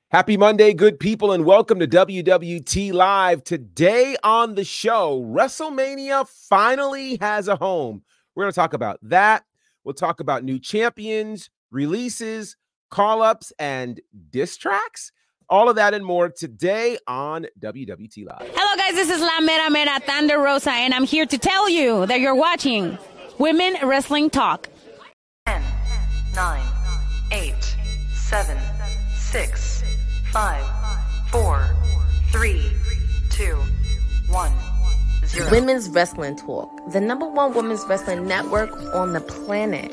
Happy Monday, good people, and welcome to WWT Live. Today on the show, WrestleMania finally has a home. We're going to talk about that. We'll talk about new champions, releases, call-ups, and diss tracks. All of that and more today on WWT Live. Hello, guys. This is La Mera Mera Thunder Rosa, and I'm here to tell you that you're watching Women Wrestling Talk. 10, 9, 8, 7, 6, 5, 4, 3, 2, 1, 0. Women's Wrestling Talk, the #1 women's wrestling network on the planet.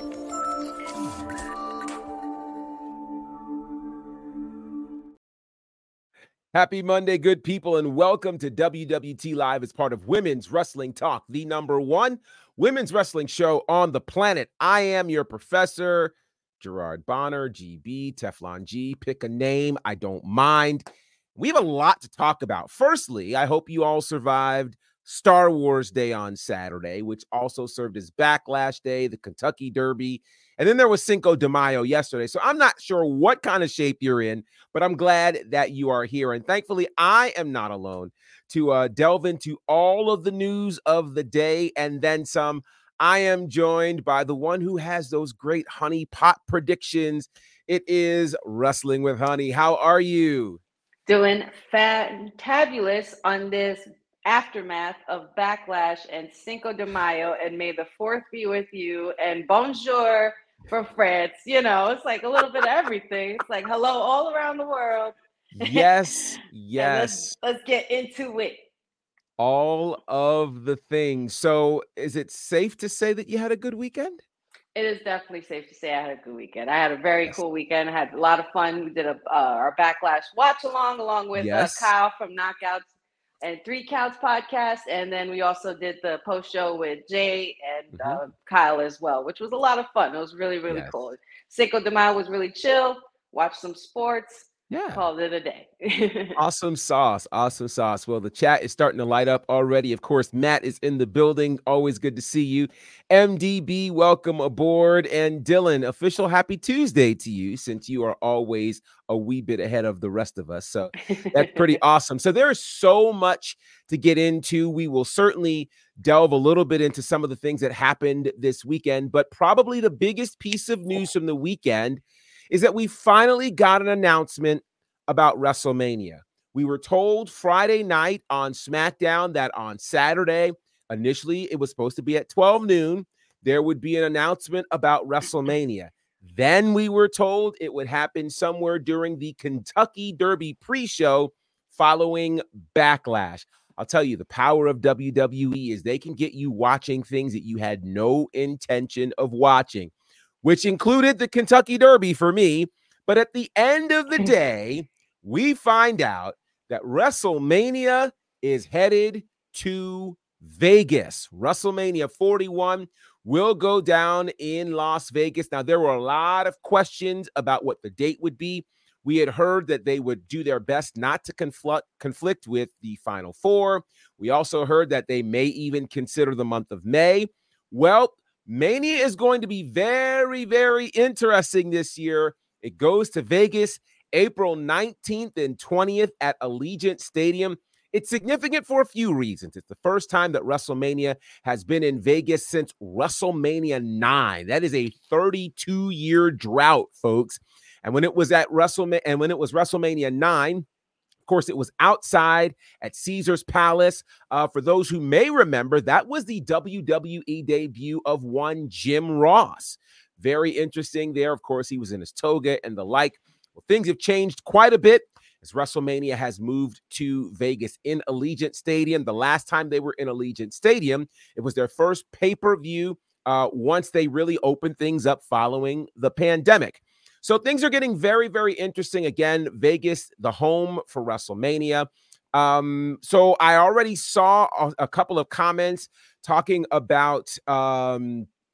Happy Monday, good people, and welcome to WWT Live as part of Women's Wrestling Talk, the #1 women's wrestling show on the planet. I am your professor, Gerard Bonner, GB, Teflon G, pick a name, I don't mind. We have a lot to talk about. Firstly, I hope you all survived Star Wars Day on Saturday, which also served as Backlash Day, the Kentucky Derby, and then there was Cinco de Mayo yesterday. So I'm not sure what kind of shape you're in, but I'm glad that you are here. And thankfully, I am not alone to delve into all of the news of the day and then some. I am joined by the one who has those great honey pot predictions. It is Wrestling with Honey. How are you? Doing fantabulous on this aftermath of Backlash and Cinco de Mayo, and may the 4th be with you, and bonjour for France. You know, it's like a little bit of everything. It's like hello all around the world. Yes, yes. Let's get into it. All of the things. So is it safe to say that you had a good weekend? It is definitely safe to say I had a good weekend. I had a very cool weekend. I had a lot of fun. We did our Backlash watch along with Kyle from Knockouts and 3 Counts podcast. And then we also did the post show with Jay and Kyle as well, which was a lot of fun. It was really, really cool. Cinco de Mayo was really chill. Watched some sports. Yeah. Called it a day. Awesome sauce. Awesome sauce. Well, the chat is starting to light up already. Of course, Matt is in the building. Always good to see you. MDB, welcome aboard. And Dylan, official happy Tuesday to you, since you are always a wee bit ahead of the rest of us. So that's pretty awesome. So there is so much to get into. We will certainly delve a little bit into some of the things that happened this weekend, but probably the biggest piece of news from the weekend is that we finally got an announcement about WrestleMania. We were told Friday night on SmackDown that on Saturday, initially it was supposed to be at 12 noon, there would be an announcement about WrestleMania. Then we were told it would happen somewhere during the Kentucky Derby pre-show following Backlash. I'll tell you, the power of WWE is they can get you watching things that you had no intention of watching, which included the Kentucky Derby for me. But at the end of the day, we find out that WrestleMania is headed to Vegas. WrestleMania 41 will go down in Las Vegas. Now, there were a lot of questions about what the date would be. We had heard that they would do their best not to conflict with the Final Four. We also heard that they may even consider the month of May. Well, Mania is going to be very, very interesting this year. It goes to Vegas April 19th and 20th at Allegiant Stadium. It's significant for a few reasons. It's the first time that WrestleMania has been in Vegas since WrestleMania 9. That is a 32-year drought, folks. And when it was WrestleMania 9, of course, it was outside at Caesar's Palace. For those who may remember, that was the WWE debut of one Jim Ross. Very interesting there. Of course, he was in his toga and the like. Well, things have changed quite a bit as WrestleMania has moved to Vegas in Allegiant Stadium. The last time they were in Allegiant Stadium, it was their first pay-per-view once they really opened things up following the pandemic. So things are getting very, very interesting. Again, Vegas, the home for WrestleMania. So I already saw a couple of comments talking about, let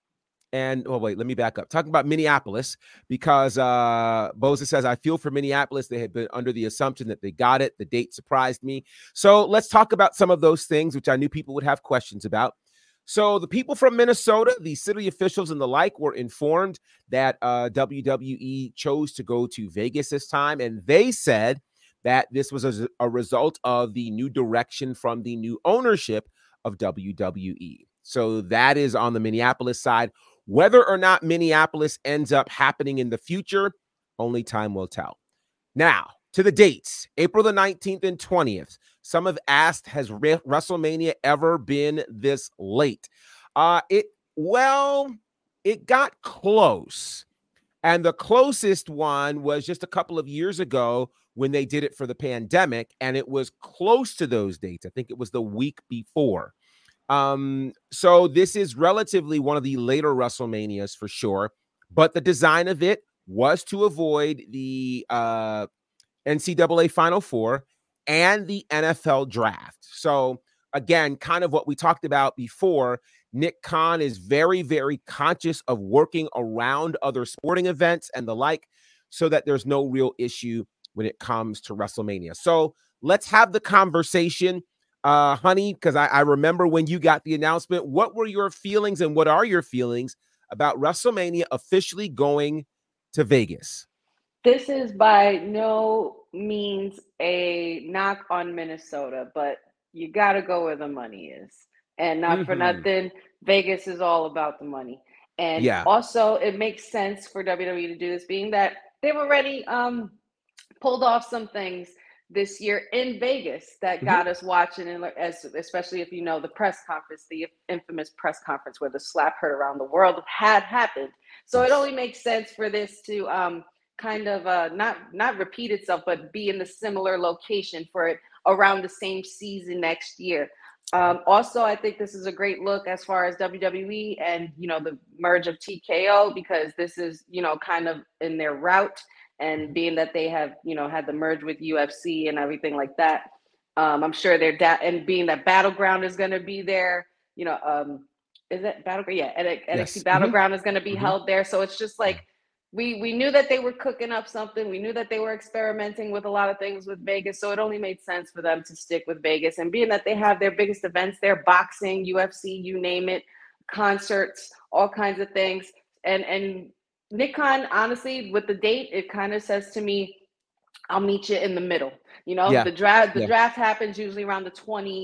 me back up. Talking about Minneapolis, because Boza says, I feel for Minneapolis. They had been under the assumption that they got it. The date surprised me. So let's talk about some of those things, which I knew people would have questions about. So the people from Minnesota, the city officials and the like, were informed that WWE chose to go to Vegas this time. And they said that this was a result of the new direction from the new ownership of WWE. So that is on the Minneapolis side. Whether or not Minneapolis ends up happening in the future, only time will tell. Now, to the dates, April the 19th and 20th. Some have asked, has WrestleMania ever been this late? It got close. And the closest one was just a couple of years ago when they did it for the pandemic, and it was close to those dates. I think it was the week before. So this is relatively one of the later WrestleManias for sure, but the design of it was to avoid the NCAA Final Four and the NFL draft. So again, kind of what we talked about before, Nick Khan is very, very conscious of working around other sporting events and the like, so that there's no real issue when it comes to WrestleMania. So let's have the conversation, honey, because I remember when you got the announcement. What were your feelings and what are your feelings about WrestleMania officially going to Vegas? This is by no means a knock on Minnesota, but you got to go where the money is. And not for nothing, Vegas is all about the money. And also, it makes sense for WWE to do this, being that they've already pulled off some things this year in Vegas that got us watching, and especially if you know the press conference, the infamous press conference where the slap heard around the world had happened. So it only makes sense for this to kind of not repeat itself, but be in the similar location for it around the same season next year. Also, I think this is a great look as far as WWE and, you know, the merge of TKO, because this is, you know, kind of in their route, and being that they have, you know, had the merge with UFC and everything like that. I'm sure and being that Battleground is going to be there, you know, is it Battleground? Yeah. NXT Battleground is going to be held there. So it's just like, we knew that they were cooking up something. We knew that they were experimenting with a lot of things with Vegas. So it only made sense for them to stick with Vegas. And being that they have their biggest events there, boxing, UFC, you name it, concerts, all kinds of things. And Nick Khan, honestly, with the date, it kind of says to me, I'll meet you in the middle. You know, the draft happens usually around the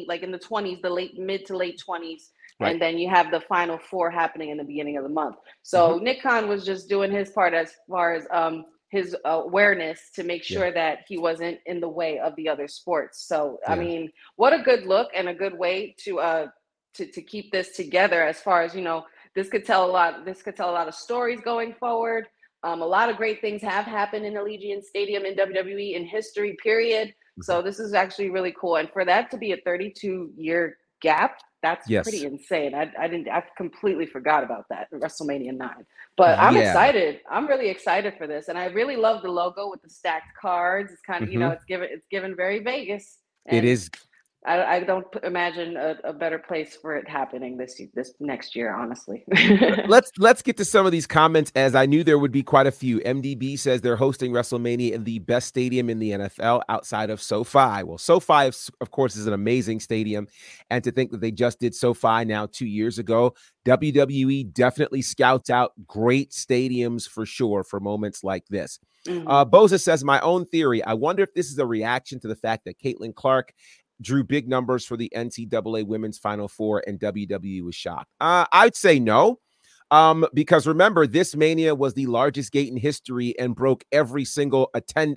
20s, the mid to late 20s. Right. And then you have the Final Four happening in the beginning of the month. So Nick Khan was just doing his part as far as his awareness to make sure that he wasn't in the way of the other sports. So, I mean, what a good look and a good way to keep this together, as far as, you know, this could tell a lot of stories going forward. A lot of great things have happened in Allegiant Stadium in WWE in history, period. So this is actually really cool. And for that to be a 32-year gap, that's pretty insane. I completely forgot about that in WrestleMania 9. But I'm excited. I'm really excited for this. And I really love the logo with the stacked cards. It's kind of, you know, it's given very Vegas. And it is. I don't imagine a better place for it happening this next year, honestly. Let's get to some of these comments, as I knew there would be quite a few. MDB says they're hosting WrestleMania in the best stadium in the NFL outside of SoFi. Well, SoFi, of course, is an amazing stadium. And to think that they just did SoFi now 2 years ago, WWE definitely scouts out great stadiums for sure for moments like this. Boza says, my own theory, I wonder if this is a reaction to the fact that Caitlin Clark drew big numbers for the NCAA Women's Final Four and WWE was shocked. I'd say no, because remember, this Mania was the largest gate in history and broke every single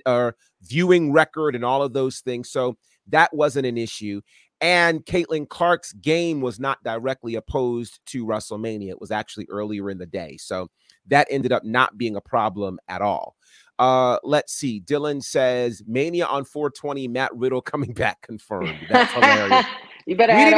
viewing record and all of those things. So that wasn't an issue. And Caitlin Clark's game was not directly opposed to WrestleMania. It was actually earlier in the day. So that ended up not being a problem at all. Let's see. Dylan says Mania on 420, Matt Riddle coming back confirmed. That's hilarious. You better add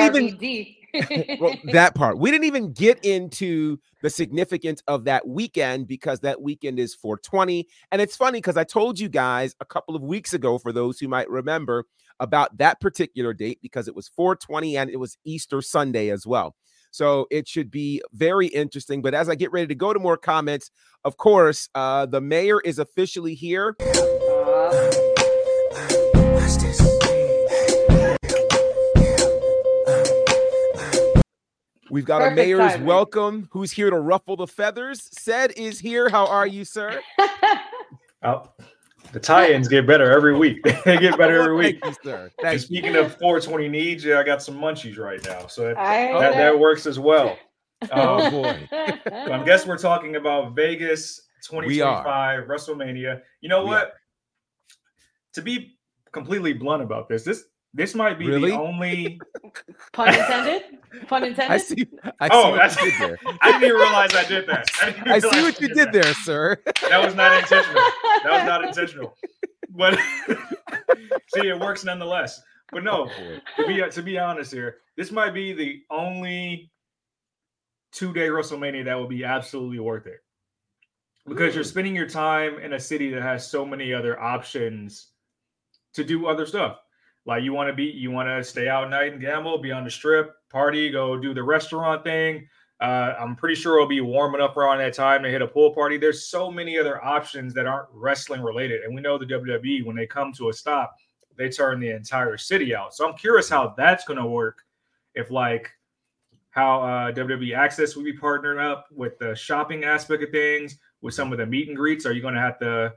RVD. Well, that part. We didn't even get into the significance of that weekend, because that weekend is 420. And it's funny because I told you guys a couple of weeks ago, for those who might remember, about that particular date, because it was 420 and it was Easter Sunday as well. So it should be very interesting. But as I get ready to go to more comments, of course, the mayor is officially here. We've got a mayor's welcome who's here to ruffle the feathers. Ced is here. How are you, sir? Oh, the tie-ins get better every week. They get better every week. Thank you, sir. And speaking of 420 needs, I got some munchies right now. So that works as well. Oh, boy. So I guess we're talking about Vegas 2025 WrestleMania. You know what? To be completely blunt about this might be the only pun intended. Pun intended. I see what you did there. I didn't even realize I did that. I see what you did there, sir. That was not intentional. But see, it works nonetheless. But no, to be honest here, this might be the only 2-day WrestleMania that will be absolutely worth it. Because you're spending your time in a city that has so many other options to do other stuff. Like you want to stay out at night and gamble, be on the strip, party, go do the restaurant thing. I'm pretty sure it'll be warm enough around that time to hit a pool party. There's so many other options that aren't wrestling related. And we know the WWE, when they come to a stop, they turn the entire city out. So I'm curious how that's going to work. If like how WWE Access will be partnered up with the shopping aspect of things, with some of the meet and greets. Are you going to have to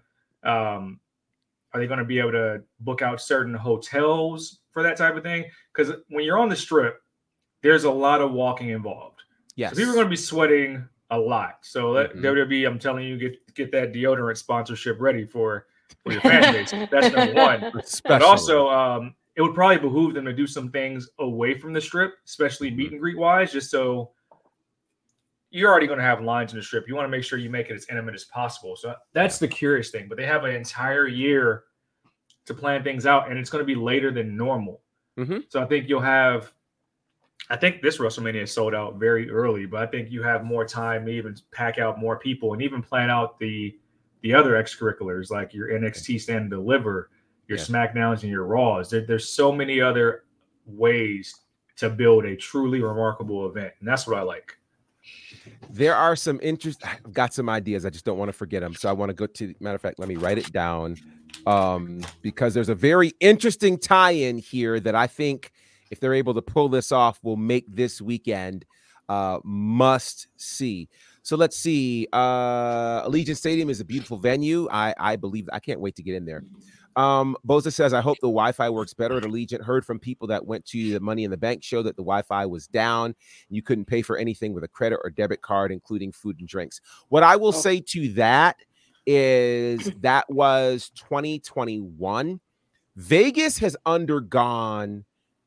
are they going to be able to book out certain hotels for that type of thing? Because when you're on the strip, there's a lot of walking involved. Yes. So people are going to be sweating a lot. So WWE, I'm telling you, get that deodorant sponsorship ready for your fan base. That's number one. But also, it would probably behoove them to do some things away from the strip, especially meet and greet wise, just so you're already going to have lines in the strip. You want to make sure you make it as intimate as possible. So that's the curious thing. But they have an entire year to plan things out, and it's going to be later than normal. So I think I think this WrestleMania is sold out very early, but I think you have more time to even pack out more people and even plan out the other extracurriculars like your NXT Stand and Deliver, your SmackDowns and your Raws. There's so many other ways to build a truly remarkable event, and that's what I like. There are some I've got some ideas. I just don't want to forget them. So I want to go to, matter of fact, let me write it down because there's a very interesting tie-in here that I think if they're able to pull this off will make this weekend must see. So let's see. Allegiant Stadium is a beautiful venue. I believe, I can't wait to get in there. Boza says, I hope the Wi-Fi works better at Allegiant. Heard from people that went to the Money in the Bank show that the Wi-Fi was down. You couldn't pay for anything with a credit or debit card, including food and drinks. What I will say to that is that was 2021. Vegas has undergone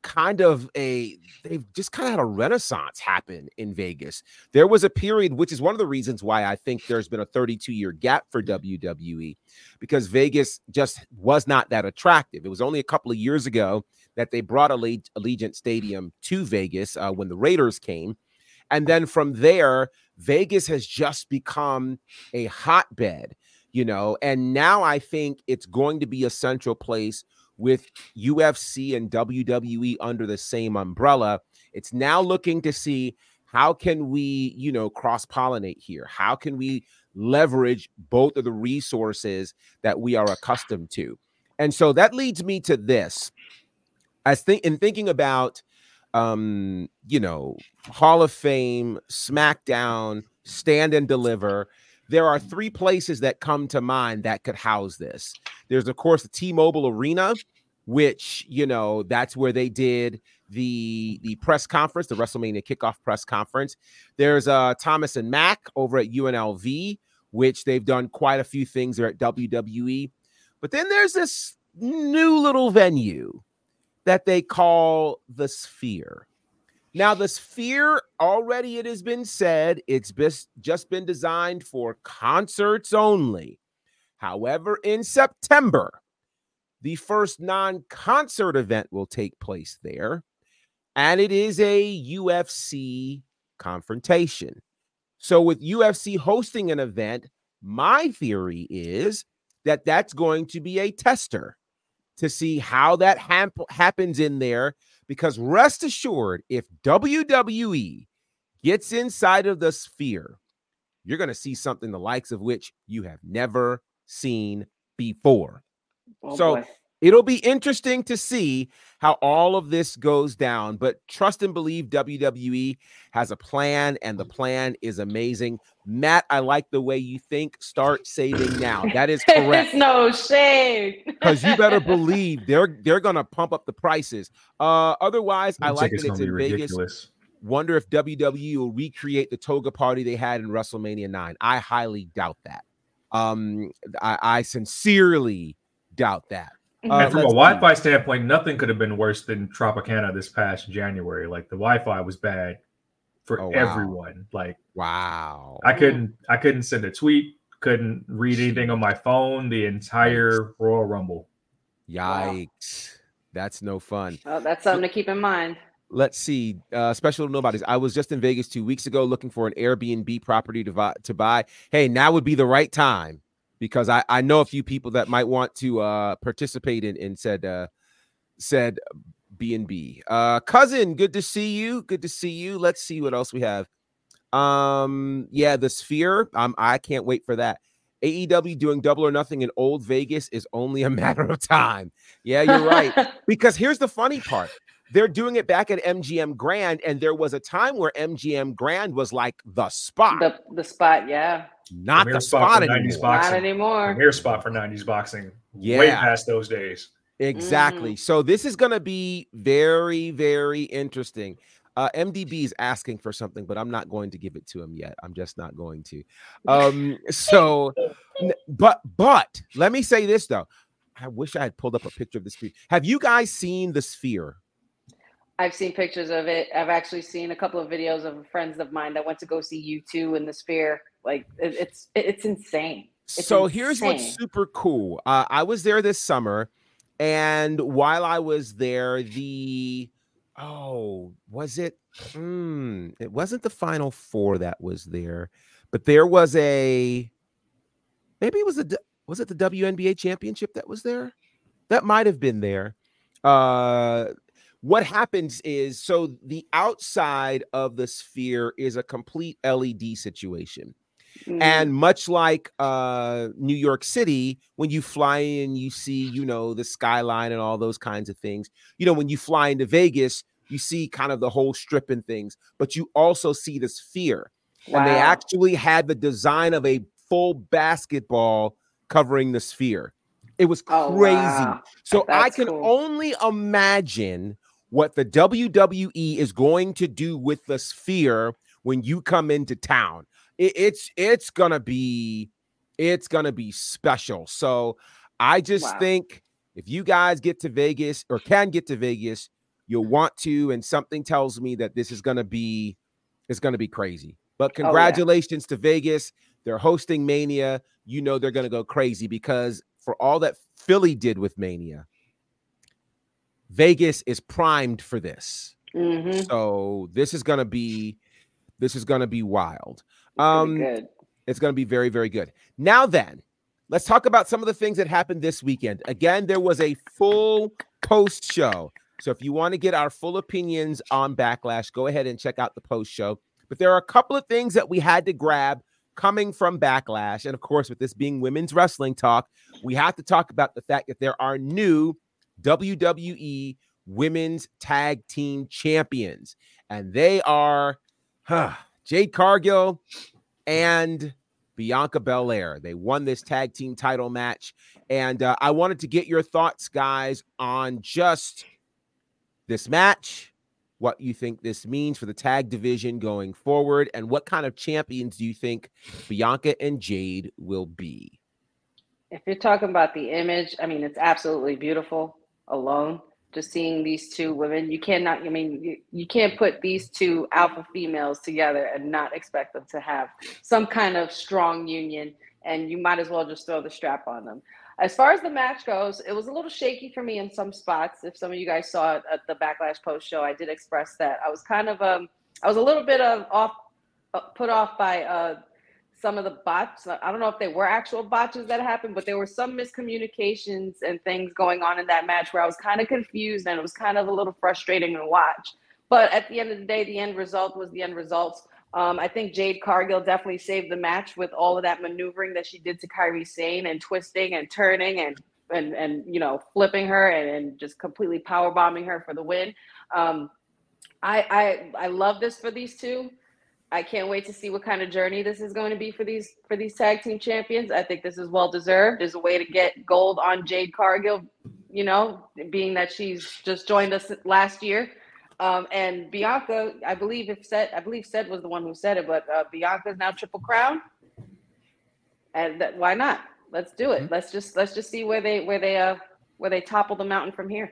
they've just kind of had a renaissance happen in Vegas. There was a period, which is one of the reasons why I think there's been a 32-year gap for WWE, because Vegas just was not that attractive. It was only a couple of years ago that they brought Allegiant Stadium to Vegas when the Raiders came. And then from there, Vegas has just become a hotbed, and now I think it's going to be a central place with UFC and WWE under the same umbrella. It's now looking to see how can we, cross-pollinate here? How can we leverage both of the resources that we are accustomed to? And so that leads me to this. In thinking about, Hall of Fame, SmackDown, Stand and Deliver, there are three places that come to mind that could house this. There's, of course, the T-Mobile Arena, which, that's where they did the press conference, the WrestleMania kickoff press conference. There's Thomas and Mack over at UNLV, which they've done quite a few things there at WWE. But then there's this new little venue that they call the Sphere. Now, the Sphere, already it has been said, it's just been designed for concerts only. However, in September, the first non-concert event will take place there, and it is a UFC confrontation. So with UFC hosting an event, my theory is that that's going to be a tester to see how that happens in there. Because rest assured, if WWE gets inside of the Sphere, you're going to see something the likes of which you have never seen before. Boy. It'll be interesting to see how all of this goes down, but trust and believe WWE has a plan, and the plan is amazing. Matt, I like the way you think. Start saving now. That is correct. No shame. Because you better believe they're gonna pump up the prices. Otherwise, I like that it's in Vegas. Wonder if WWE will recreate the toga party they had in WrestleMania 9. I highly doubt that. I sincerely doubt that. And from a Wi-Fi standpoint, nothing could have been worse than Tropicana this past January. Like the Wi-Fi was bad for everyone. Like, wow, I couldn't send a tweet, couldn't read anything on my phone the entire Royal Rumble. Yikes. Wow. That's no fun. Well, that's something to keep in mind. Let's see. Special nobodies. I was just in Vegas 2 weeks ago looking for an Airbnb property to buy. Hey, now would be the right time, because I know a few people that might want to participate in said B&B. Cousin, good to see you. Good to see you. Let's see what else we have. The Sphere. I can't wait for that. AEW doing Double or Nothing in Old Vegas is only a matter of time. Yeah, you're right. Because here's the funny part. They're doing it back at MGM Grand, and there was a time where MGM Grand was like the spot. The spot, yeah. Not the spot anymore. Not anymore. Premier spot for 90s boxing. Yeah. Way past those days. Exactly. Mm-hmm. So this is going to be very, very interesting. MDB is asking for something, but I'm not going to give it to him yet. I'm just not going to. But let me say this, though. I wish I had pulled up a picture of the Sphere. Have you guys seen the Sphere? I've seen pictures of it. I've actually seen a couple of videos of friends of mine that went to go see U2 in the Sphere. Like, it's insane. Here's what's super cool. I was there this summer, and while I was there, it wasn't the Final Four that was there, but there was was it the WNBA championship that was there? That might have been there. What happens is, so the outside of the Sphere is a complete LED situation. Mm-hmm. And much like New York City, when you fly in, you see, the skyline and all those kinds of things. When you fly into Vegas, you see kind of the whole strip and things, but you also see the Sphere. Wow. And they actually had the design of a full basketball covering the Sphere. It was crazy. Wow. So I can only imagine what the WWE is going to do with the Sphere when you come into town. It's gonna be special. So I just think if you guys get to Vegas or can get to Vegas, you'll want to, and something tells me that this is gonna be crazy. But congratulations to Vegas. They're hosting Mania. They're gonna go crazy, because for all that Philly did with Mania, Vegas is primed for this. Mm-hmm. So this is gonna be wild. Good. It's gonna be very, very good. Now then, let's talk about some of the things that happened this weekend. Again, there was a full post show. So if you want to get our full opinions on Backlash, go ahead and check out the post show. But there are a couple of things that we had to grab coming from Backlash. And of course, with this being women's wrestling talk, we have to talk about the fact that there are new WWE Women's Tag Team Champions. And they are Jade Cargill and Bianca Belair. They won this tag team title match. And I wanted to get your thoughts, guys, on just this match, what you think this means for the tag division going forward, and what kind of champions do you think Bianca and Jade will be? If you're talking about the image, I mean, it's absolutely beautiful alone. Just seeing these two women, you can't put these two alpha females together and not expect them to have some kind of strong union, and you might as well just throw the strap on them. As far as the match goes, it was a little shaky for me in some spots. If some of you guys saw it at the Backlash post show, I did express that. I was kind of, I was a little bit put off by some of the bots. I don't know if they were actual botches that happened, but there were some miscommunications and things going on in that match where I was kind of confused, and it was kind of a little frustrating to watch. But at the end of the day, the end result was the end result. I think Jade Cargill definitely saved the match with all of that maneuvering that she did to Kairi Sane, and twisting and turning and and flipping her and just completely power bombing her for the win. I love this for these two. I can't wait to see what kind of journey this is going to be for these tag team champions. I think this is well deserved. There's a way to get gold on Jade Cargill, being that she's just joined us last year. And Bianca, I believe Seth was the one who said it, but Bianca's now Triple Crown. And why not? Let's do it. Let's just see where they topple the mountain from here.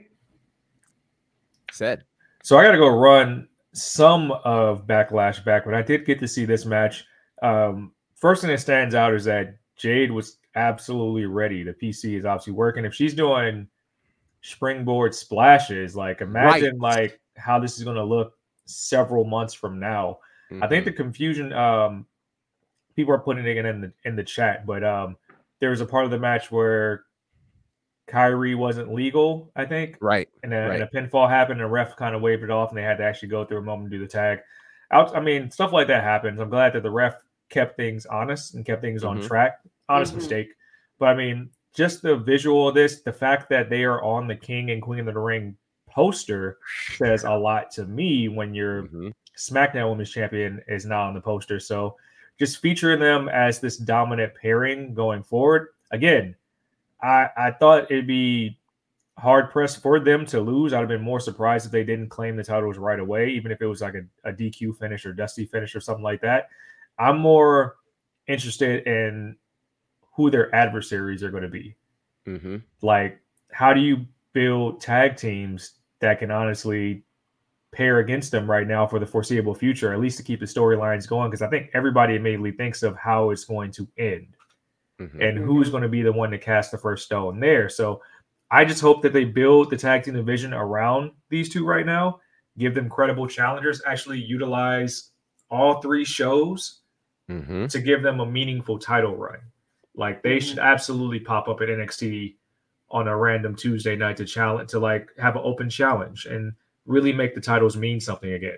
Said. So I got to go run some of Backlash back, but I did get to see this match. First thing that stands out is that Jade was absolutely ready. The PC is obviously working. If she's doing springboard splashes, like imagine like how this is going to look several months from now. I think the confusion, people are putting it in the chat, but there was a part of the match where Kyrie wasn't legal, I think. Right. And then a pinfall happened and the ref kind of waved it off and they had to actually go through a moment to do the tag. I mean, stuff like that happens. I'm glad that the ref kept things honest and kept things on track. Honest mistake. But I mean, just the visual of this, the fact that they are on the King and Queen of the Ring poster says a lot to me when your SmackDown Women's Champion is not on the poster. So just featuring them as this dominant pairing going forward. Again, I thought it'd be hard pressed for them to lose. I'd have been more surprised if they didn't claim the titles right away, even if it was like a DQ finish or dusty finish or something like that. I'm more interested in who their adversaries are going to be. Like, how do you build tag teams that can honestly pair against them right now for the foreseeable future, at least to keep the storylines going? Because I think everybody immediately thinks of how it's going to end. And who's going to be the one to cast the first stone there. So I just hope that they build the tag team division around these two right now, give them credible challengers, actually utilize all three shows to give them a meaningful title run. Like they should absolutely pop up at NXT on a random Tuesday night to challenge, to like have an open challenge and really make the titles mean something again.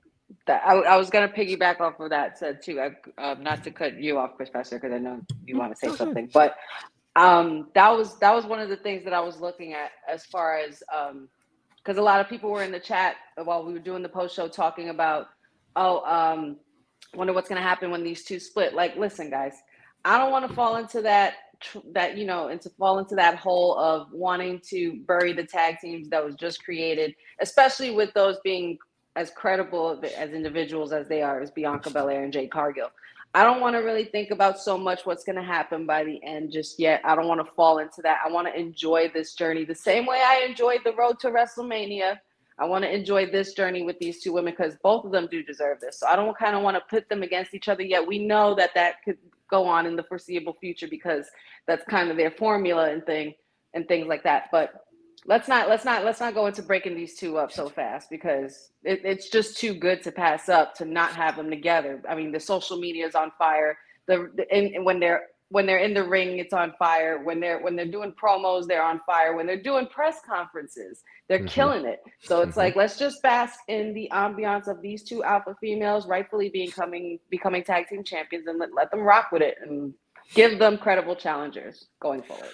I was going to piggyback off of that said too. Not to cut you off, Professor, because I know you want to say something, but that was one of the things that I was looking at as far as because a lot of people were in the chat while we were doing the post show talking about wonder what's going to happen when these two split. Like, listen, guys, I don't want to fall into that hole of wanting to bury the tag teams that was just created, especially with those being as credible as individuals as they are, as Bianca Belair and Jade Cargill. I don't want to really think about so much what's going to happen by the end just yet. I don't want to fall into that. I want to enjoy this journey the same way I enjoyed the road to WrestleMania. I want to enjoy this journey with these two women because both of them do deserve this. So I don't kind of want to put them against each other yet. We know that could go on in the foreseeable future because that's kind of their formula and things like that. But let's not go into breaking these two up so fast because it's just too good to pass up to not have them together. I mean, the social media is on fire. When they're in the ring, it's on fire. When they're doing promos, they're on fire. When they're doing press conferences, they're killing it. So it's like, let's just bask in the ambiance of these two alpha females rightfully becoming tag team champions and let them rock with it and give them credible challengers going forward.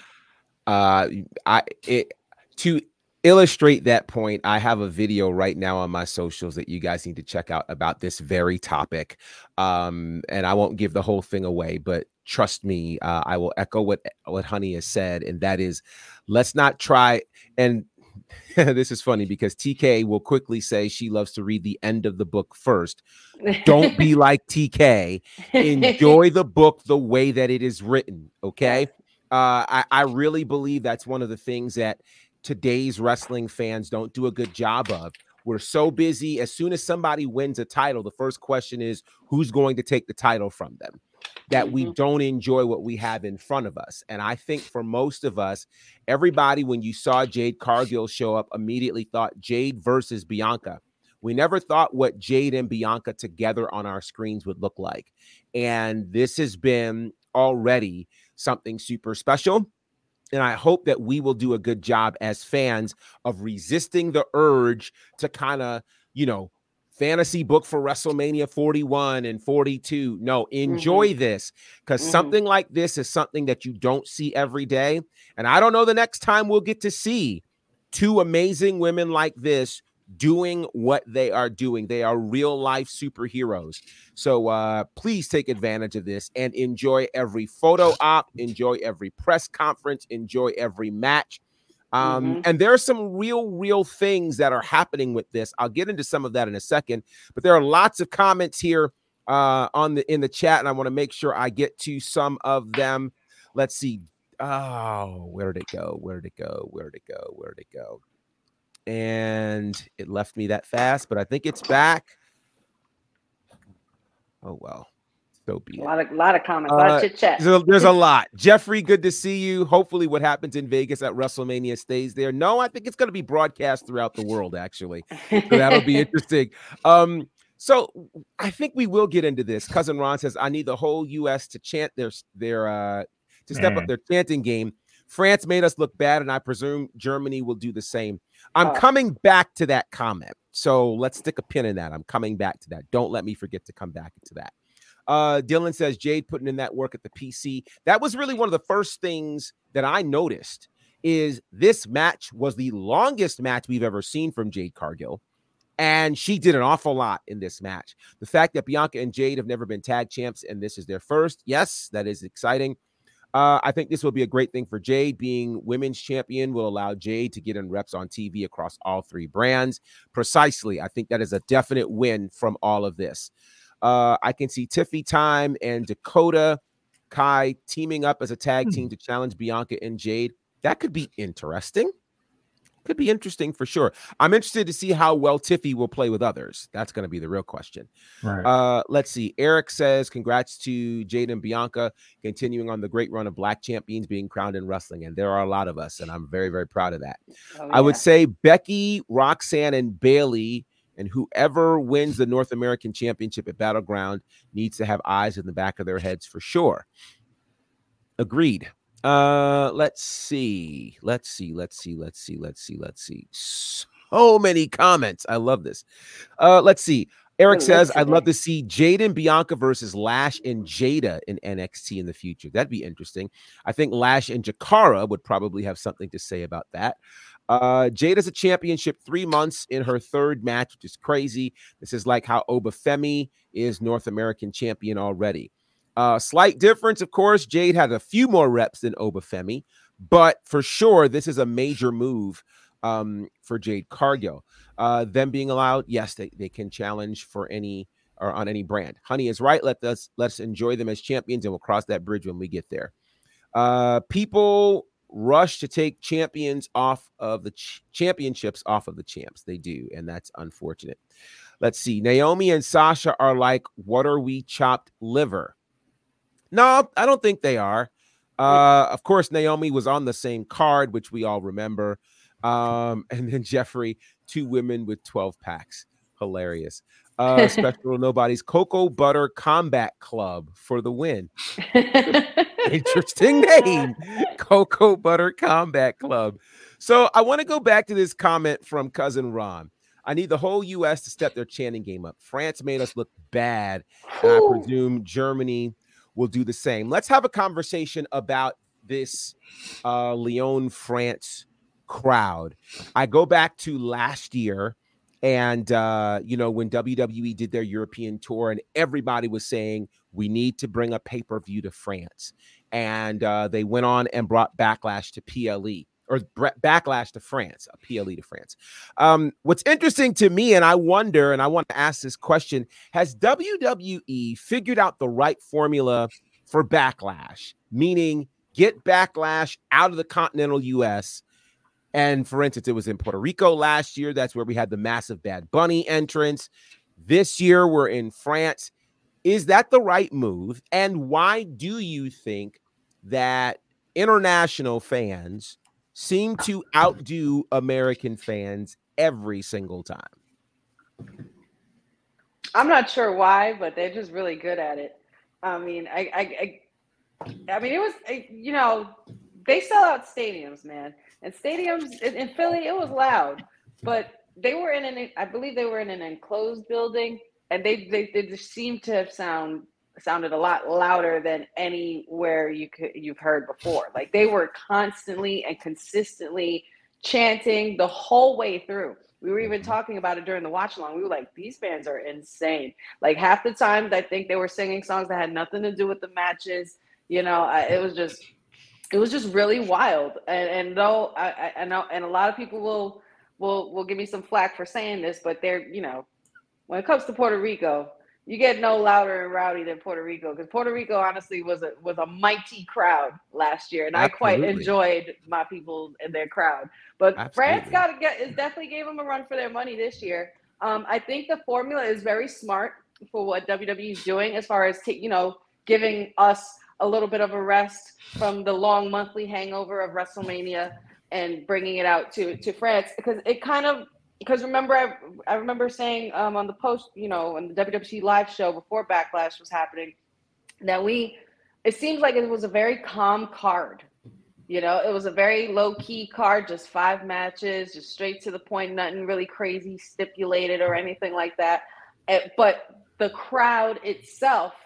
To illustrate that point, I have a video right now on my socials that you guys need to check out about this very topic. And I won't give the whole thing away, but trust me, I will echo what Honey has said. And that is, let's not try. And this is funny because TK will quickly say she loves to read the end of the book first. Don't be like TK. Enjoy the book the way that it is written. Okay. I really believe that's one of the things that today's wrestling fans don't do a good job of. We're so busy. As soon as somebody wins a title, the first question is who's going to take the title from them, that we don't enjoy what we have in front of us. And I think for most of us, everybody, when you saw Jade Cargill show up, immediately thought Jade versus Bianca. We never thought what Jade and Bianca together on our screens would look like. And this has been already something super special. And I hope that we will do a good job as fans of resisting the urge to kind of, fantasy book for WrestleMania 41 and 42. No, enjoy this, because something like this is something that you don't see every day. And I don't know the next time we'll get to see two amazing women like this doing what they are doing. They are real life superheroes. So please take advantage of this and enjoy every photo op, enjoy every press conference, enjoy every match. And there are some real things that are happening with this. I'll get into some of that in a second, but there are lots of comments here in the chat, and I want to make sure I get to some of them. Let's see. Oh, where did it go? And it left me that fast, but I think it's back. Oh, well. So be it. A lot of comments, a lot of chit chat. There's a lot. Jeffrey, good to see you. Hopefully what happens in Vegas at WrestleMania stays there. No, I think it's going to be broadcast throughout the world, actually. So that'll be interesting. So I think we will get into this. Cousin Ron says, I need the whole U.S. to chant to step up their chanting game. France made us look bad, and I presume Germany will do the same. I'm coming back to that comment. So let's stick a pin in that. I'm coming back to that. Don't let me forget to come back to that. Dylan says Jade putting in that work at the PC. That was really one of the first things that I noticed, is this match was the longest match we've ever seen from Jade Cargill. And she did an awful lot in this match. The fact that Bianca and Jade have never been tag champs and this is their first. Yes, that is exciting. I think this will be a great thing for Jade. Being women's champion will allow Jade to get in reps on TV across all three brands. Precisely. I think that is a definite win from all of this. I can see Tiffy Time and Dakota Kai teaming up as a tag team to challenge Bianca and Jade. That could be interesting. Could be interesting for sure. I'm interested to see how well Tiffy will play with others. That's going to be the real question. Right. Let's see. Eric says, congrats to Jade and Bianca continuing on the great run of Black champions being crowned in wrestling. And there are a lot of us, and I'm very, very proud of that. Oh, yeah. I would say Becky, Roxanne, and Bayley, and whoever wins the North American Championship at Battleground needs to have eyes in the back of their heads for sure. Agreed. Let's see. So many comments. I love this. Let's see. Eric says, I'd love to see Jade and Bianca versus Lash and Jada in NXT in the future. That'd be interesting. I think Lash and Jakara would probably have something to say about that. Jade has a championship 3 months in her third match, which is crazy. This is like how Obafemi is North American champion already. Slight difference, of course. Jade had a few more reps than Obafemi, but for sure, this is a major move for Jade Cargill. Them being allowed, yes, they can challenge for any or on any brand. Honey is right. Let's enjoy them as champions, and we'll cross that bridge when we get there. People rush to take champions off of the championships off of the champs. They do, and that's unfortunate. Let's see. Naomi and Sasha are like, what are we, chopped liver? No, I don't think they are. Of course, Naomi was on the same card, which we all remember. And then Jeffrey, 2 women with 12 packs. Hilarious. Special Nobody's Cocoa Butter Combat Club for the win. Interesting name. Cocoa Butter Combat Club. So I want to go back to this comment from Cousin Ron. I need the whole U.S. to step their chanting game up. France made us look bad, and I presume Germany will do the same. Let's have a conversation about this Lyon, France crowd. I go back to last year, and when WWE did their European tour, and everybody was saying we need to bring a pay-per-view to France, and they went on and brought Backlash to PLE. Or Backlash to France, a PLE to France. What's interesting to me, and I wonder, and I want to ask this question, has WWE figured out the right formula for Backlash? Meaning, get Backlash out of the continental U.S., and for instance, it was in Puerto Rico last year. That's where we had the massive Bad Bunny entrance. This year, we're in France. Is that the right move? And why do you think that international fans seem to outdo American fans every single time? I'm not sure why, but they're just really good at it. I mean, I mean, it was, they sell out stadiums, man. And stadiums in Philly, it was loud. But they were I believe they were in an enclosed building, and they just seemed to have sounded a lot louder than anywhere you've heard before. Like they were constantly and consistently chanting the whole way through. We were even talking about it during the watch along. We were like, these bands are insane. Like half the times I think they were singing songs that had nothing to do with the matches. You know, it was just really wild. And though I know, and a lot of people will give me some flack for saying this, but they're, you know, when it comes to Puerto Rico, you get no louder and rowdy than Puerto Rico, because Puerto Rico honestly was a mighty crowd last year, and Absolutely. I quite enjoyed my people and their crowd. But Absolutely. France definitely gave them a run for their money this year. I think the formula is very smart for what WWE is doing as far as giving us a little bit of a rest from the long monthly hangover of WrestleMania and bringing it out to France, because remember, I remember saying on the post, on the WWE live show before Backlash was happening, that it seems like it was a very calm card. It was a very low key card, just 5 matches, just straight to the point, nothing really crazy stipulated or anything like that. But the crowd itself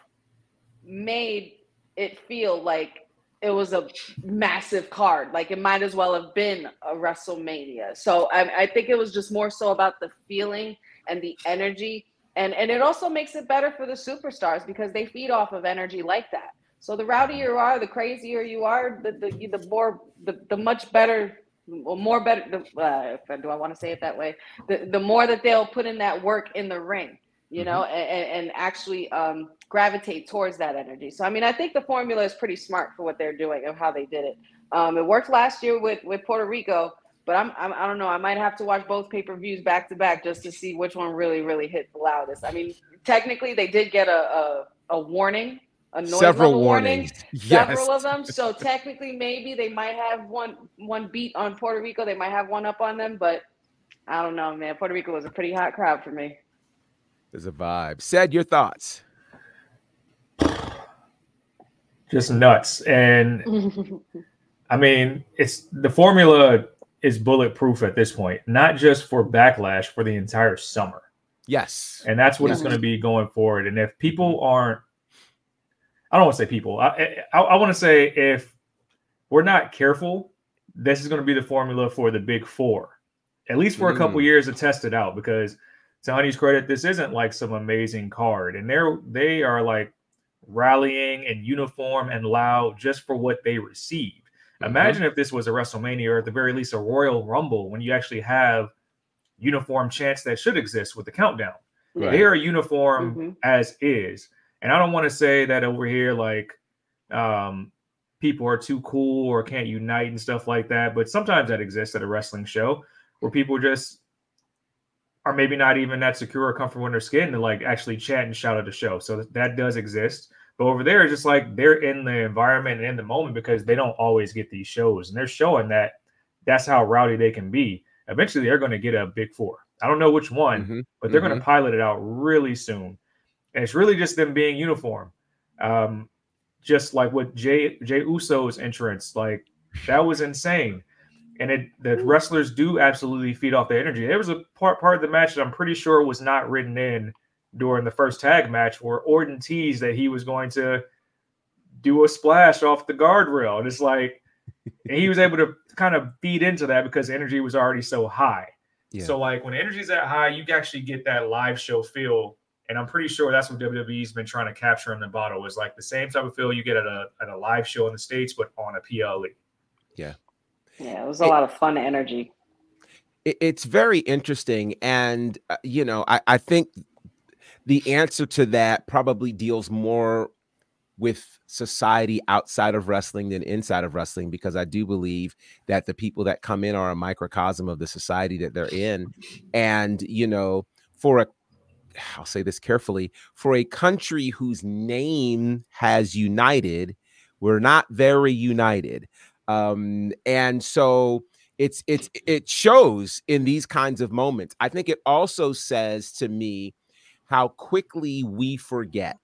made it feel like it was a massive card. Like it might as well have been a WrestleMania. So I think it was just more so about the feeling and the energy. And it also makes it better for the superstars because they feed off of energy like that. So the rowdier you are, the crazier you are, the much better, or more better, do I want to say it that way? The more that they'll put in that work in the ring, and actually gravitate towards that energy. So, I mean, I think the formula is pretty smart for what they're doing and how they did it. It worked last year with Puerto Rico, but I don't know. I might have to watch both pay-per-views back to back just to see which one really, really hit the loudest. I mean, technically they did get a warning, a noise level warning, several of them. So technically maybe they might have one beat on Puerto Rico. They might have one up on them, but I don't know, man. Puerto Rico was a pretty hot crowd for me. There's a vibe. Said your thoughts. Just nuts. And I mean, the formula is bulletproof at this point, not just for Backlash, for the entire summer. Yes. And that's what it's going to be going forward. And if people aren't, I don't want to say people, I want to say if we're not careful, this is going to be the formula for the big four, at least for a couple years to test it out, because to Honey's credit, this isn't like some amazing card. And they are like rallying in uniform and loud just for what they received. Imagine if this was a WrestleMania, or at the very least a Royal Rumble, when you actually have uniform chants that should exist with the countdown. Right. They are uniform as is. And I don't want to say that over here, like people are too cool or can't unite and stuff like that. But sometimes that exists at a wrestling show where people just are maybe not even that secure or comfortable in their skin to like actually chat and shout at the show. So that does exist. But over there, it's just like they're in the environment and in the moment because they don't always get these shows. And they're showing that that's how rowdy they can be. Eventually, they're going to get a big four. I don't know which one, but they're going to pilot it out really soon. And it's really just them being uniform. Just like with Jey Uso's entrance, like that was insane. And the wrestlers do absolutely feed off the energy. There was a part of the match that I'm pretty sure was not written in during the first tag match where Orton teased that he was going to do a splash off the guardrail. And it's like, and he was able to kind of feed into that because the energy was already so high. Yeah. So like when the energy is that high, you can actually get that live show feel. And I'm pretty sure that's what WWE's been trying to capture in the bottle, is like the same type of feel you get at a live show in the States, but on a PLE. Yeah. Yeah, it was a lot of fun energy. It's very interesting. And, I think the answer to that probably deals more with society outside of wrestling than inside of wrestling, because I do believe that the people that come in are a microcosm of the society that they're in. And, I'll say this carefully, for a country whose name has united, we're not very united. And so it shows in these kinds of moments. I think it also says to me how quickly we forget.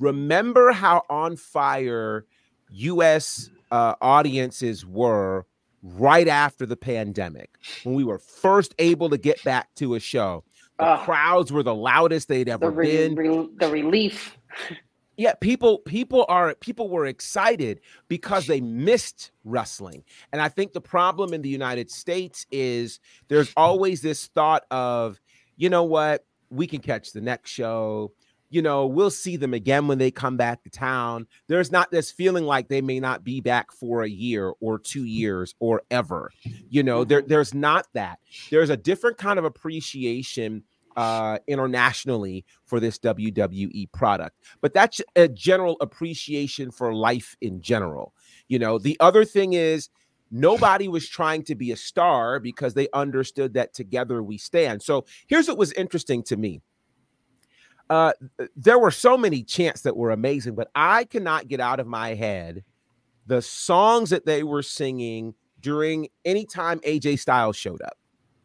Remember how on fire U.S. audiences were right after the pandemic, when we were first able to get back to a show. The crowds were the loudest they'd ever been. The relief. Yeah, people were excited because they missed wrestling. And I think the problem in the United States is there's always this thought of, you know what, we can catch the next show. You know, we'll see them again when they come back to town. There's not this feeling like they may not be back for a year or 2 years or ever. You know, there's not that. There's a different kind of appreciation internationally for this WWE product, but that's a general appreciation for life in general. You know, the other thing is nobody was trying to be a star because they understood that together we stand. So here's what was interesting to me. There were so many chants that were amazing, but I cannot get out of my head the songs that they were singing during any time AJ Styles showed up.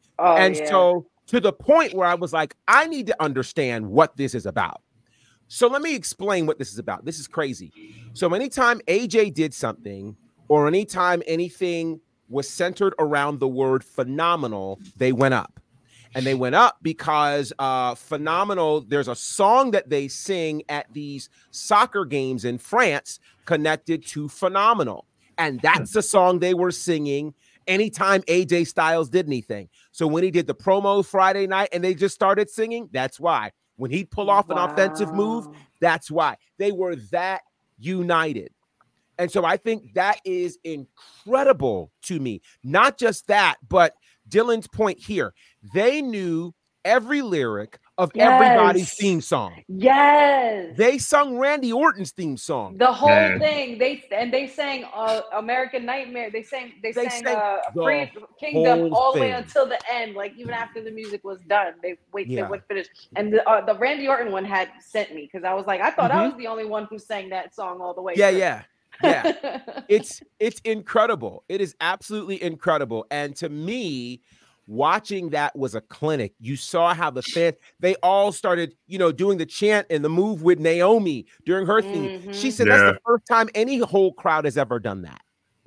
So to the point where I was like, I need to understand what this is about. So let me explain what this is about. This is crazy. So anytime AJ did something, or anytime anything was centered around the word phenomenal, they went up. And they went up because phenomenal, there's a song that they sing at these soccer games in France connected to phenomenal. And that's the song they were singing anytime AJ Styles did anything. So when he did the promo Friday night and they just started singing, that's why. When he'd pull off an offensive move, that's why. They were that united. And so I think that is incredible to me. Not just that, but Dylan's point here. They knew every lyric of everybody's theme song. Yes. They sung Randy Orton's theme song. The whole thing. They sang American Nightmare. They sang Free Kingdom all the way until the end. Like even after the music was done, they wouldn't finish. And the Randy Orton one had sent me because I was like, I thought I was the only one who sang that song all the way. Yeah. It's incredible. It is absolutely incredible. And to me, watching that was a clinic. You saw how the fans, they all started, doing the chant and the move with Naomi during her theme. She said that's the first time any whole crowd has ever done that.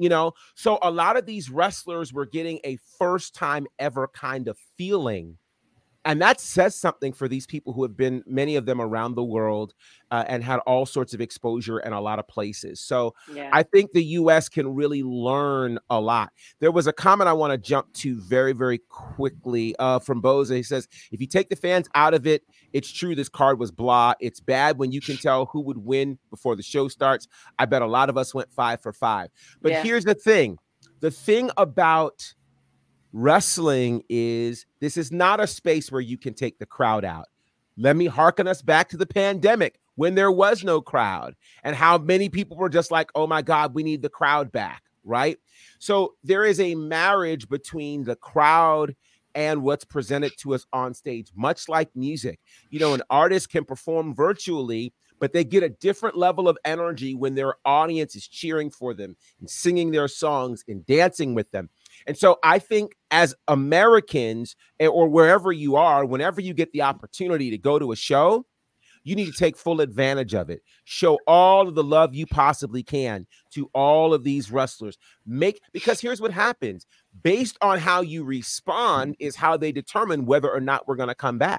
So a lot of these wrestlers were getting a first time ever kind of feeling. And that says something for these people who have been, many of them around the world, and had all sorts of exposure in a lot of places. So I think the U.S. can really learn a lot. There was a comment I want to jump to very, very quickly from Boza. He says, if you take the fans out of it, it's true this card was blah. It's bad when you can tell who would win before the show starts. I bet a lot of us went 5 for 5. But here's the thing. The thing about wrestling is this is not a space where you can take the crowd out. Let me hearken us back to the pandemic when there was no crowd and how many people were just like, oh my God, we need the crowd back, right? So there is a marriage between the crowd and what's presented to us on stage, much like music. An artist can perform virtually, but they get a different level of energy when their audience is cheering for them and singing their songs and dancing with them. And so I think as Americans, or wherever you are, whenever you get the opportunity to go to a show, you need to take full advantage of it. Show all of the love you possibly can to all of these wrestlers. Because here's what happens. Based on how you respond is how they determine whether or not we're going to come back,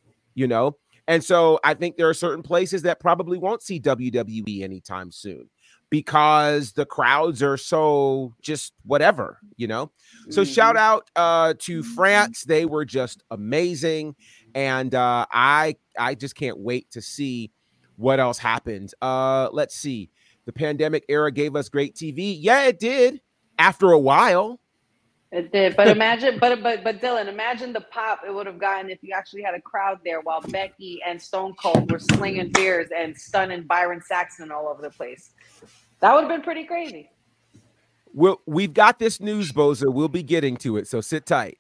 And so I think there are certain places that probably won't see WWE anytime soon, because the crowds are so just whatever, So shout out to France. They were just amazing. And I just can't wait to see what else happens. Let's see. The pandemic era gave us great TV. Yeah, it did. After a while. It did, but imagine, but Dylan, imagine the pop it would have gotten if you actually had a crowd there while Becky and Stone Cold were slinging beers and stunning Byron Saxton all over the place. That would have been pretty crazy. We've got this news, Boza. We'll be getting to it, so sit tight.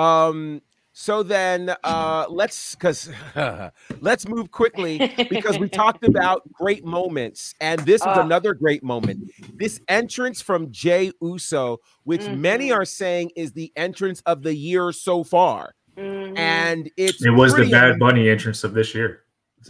So then let's move quickly because we talked about great moments, and this was another great moment. This entrance from Jey Uso, which many are saying is the entrance of the year so far, and it was the Bad Bunny entrance of this year.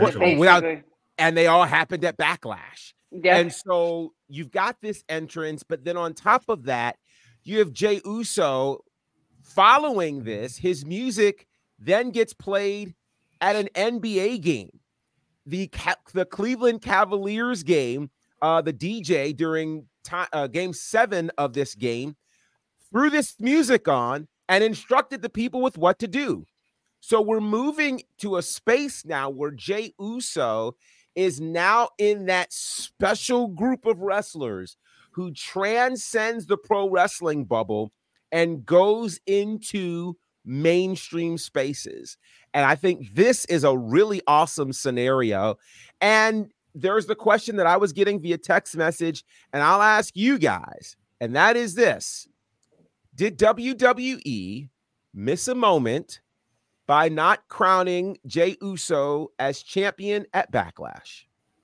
And they all happened at Backlash. Yeah. And so you've got this entrance, but then on top of that, you have Jey Uso following this. His music then gets played at an NBA game. The Cleveland Cavaliers game, the DJ during game 7 of this game threw this music on and instructed the people with what to do. So we're moving to a space now where Jey Uso is now in that special group of wrestlers who transcends the pro wrestling bubble and goes into mainstream spaces. And I think this is a really awesome scenario. And there's the question that I was getting via text message, and I'll ask you guys, and that is this. Did WWE miss a moment by not crowning Jey Uso as champion at Backlash?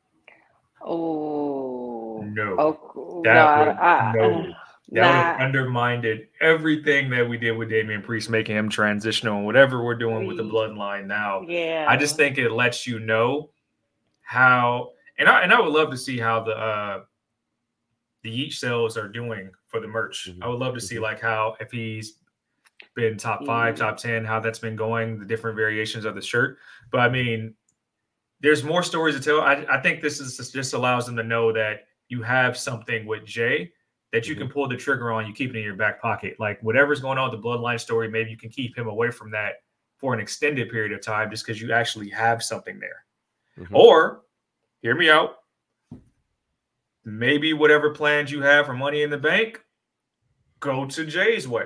Oh no, that would have undermined everything that we did with Damian Priest, making him transitional and whatever we're doing with the bloodline now. Yeah, I just think it lets you know how, and I would love to see how the Yeet sales are doing for the merch. I would love to see like how, if he's been top 5, top 10, how that's been going, the different variations of the shirt. But I mean, there's more stories to tell. I think this just allows them to know that you have something with Jey that you can pull the trigger on, you keep it in your back pocket. Like whatever's going on with the bloodline story, maybe you can keep him away from that for an extended period of time just because you actually have something there. Or, hear me out, maybe whatever plans you have for Money in the Bank, go to Jey's way.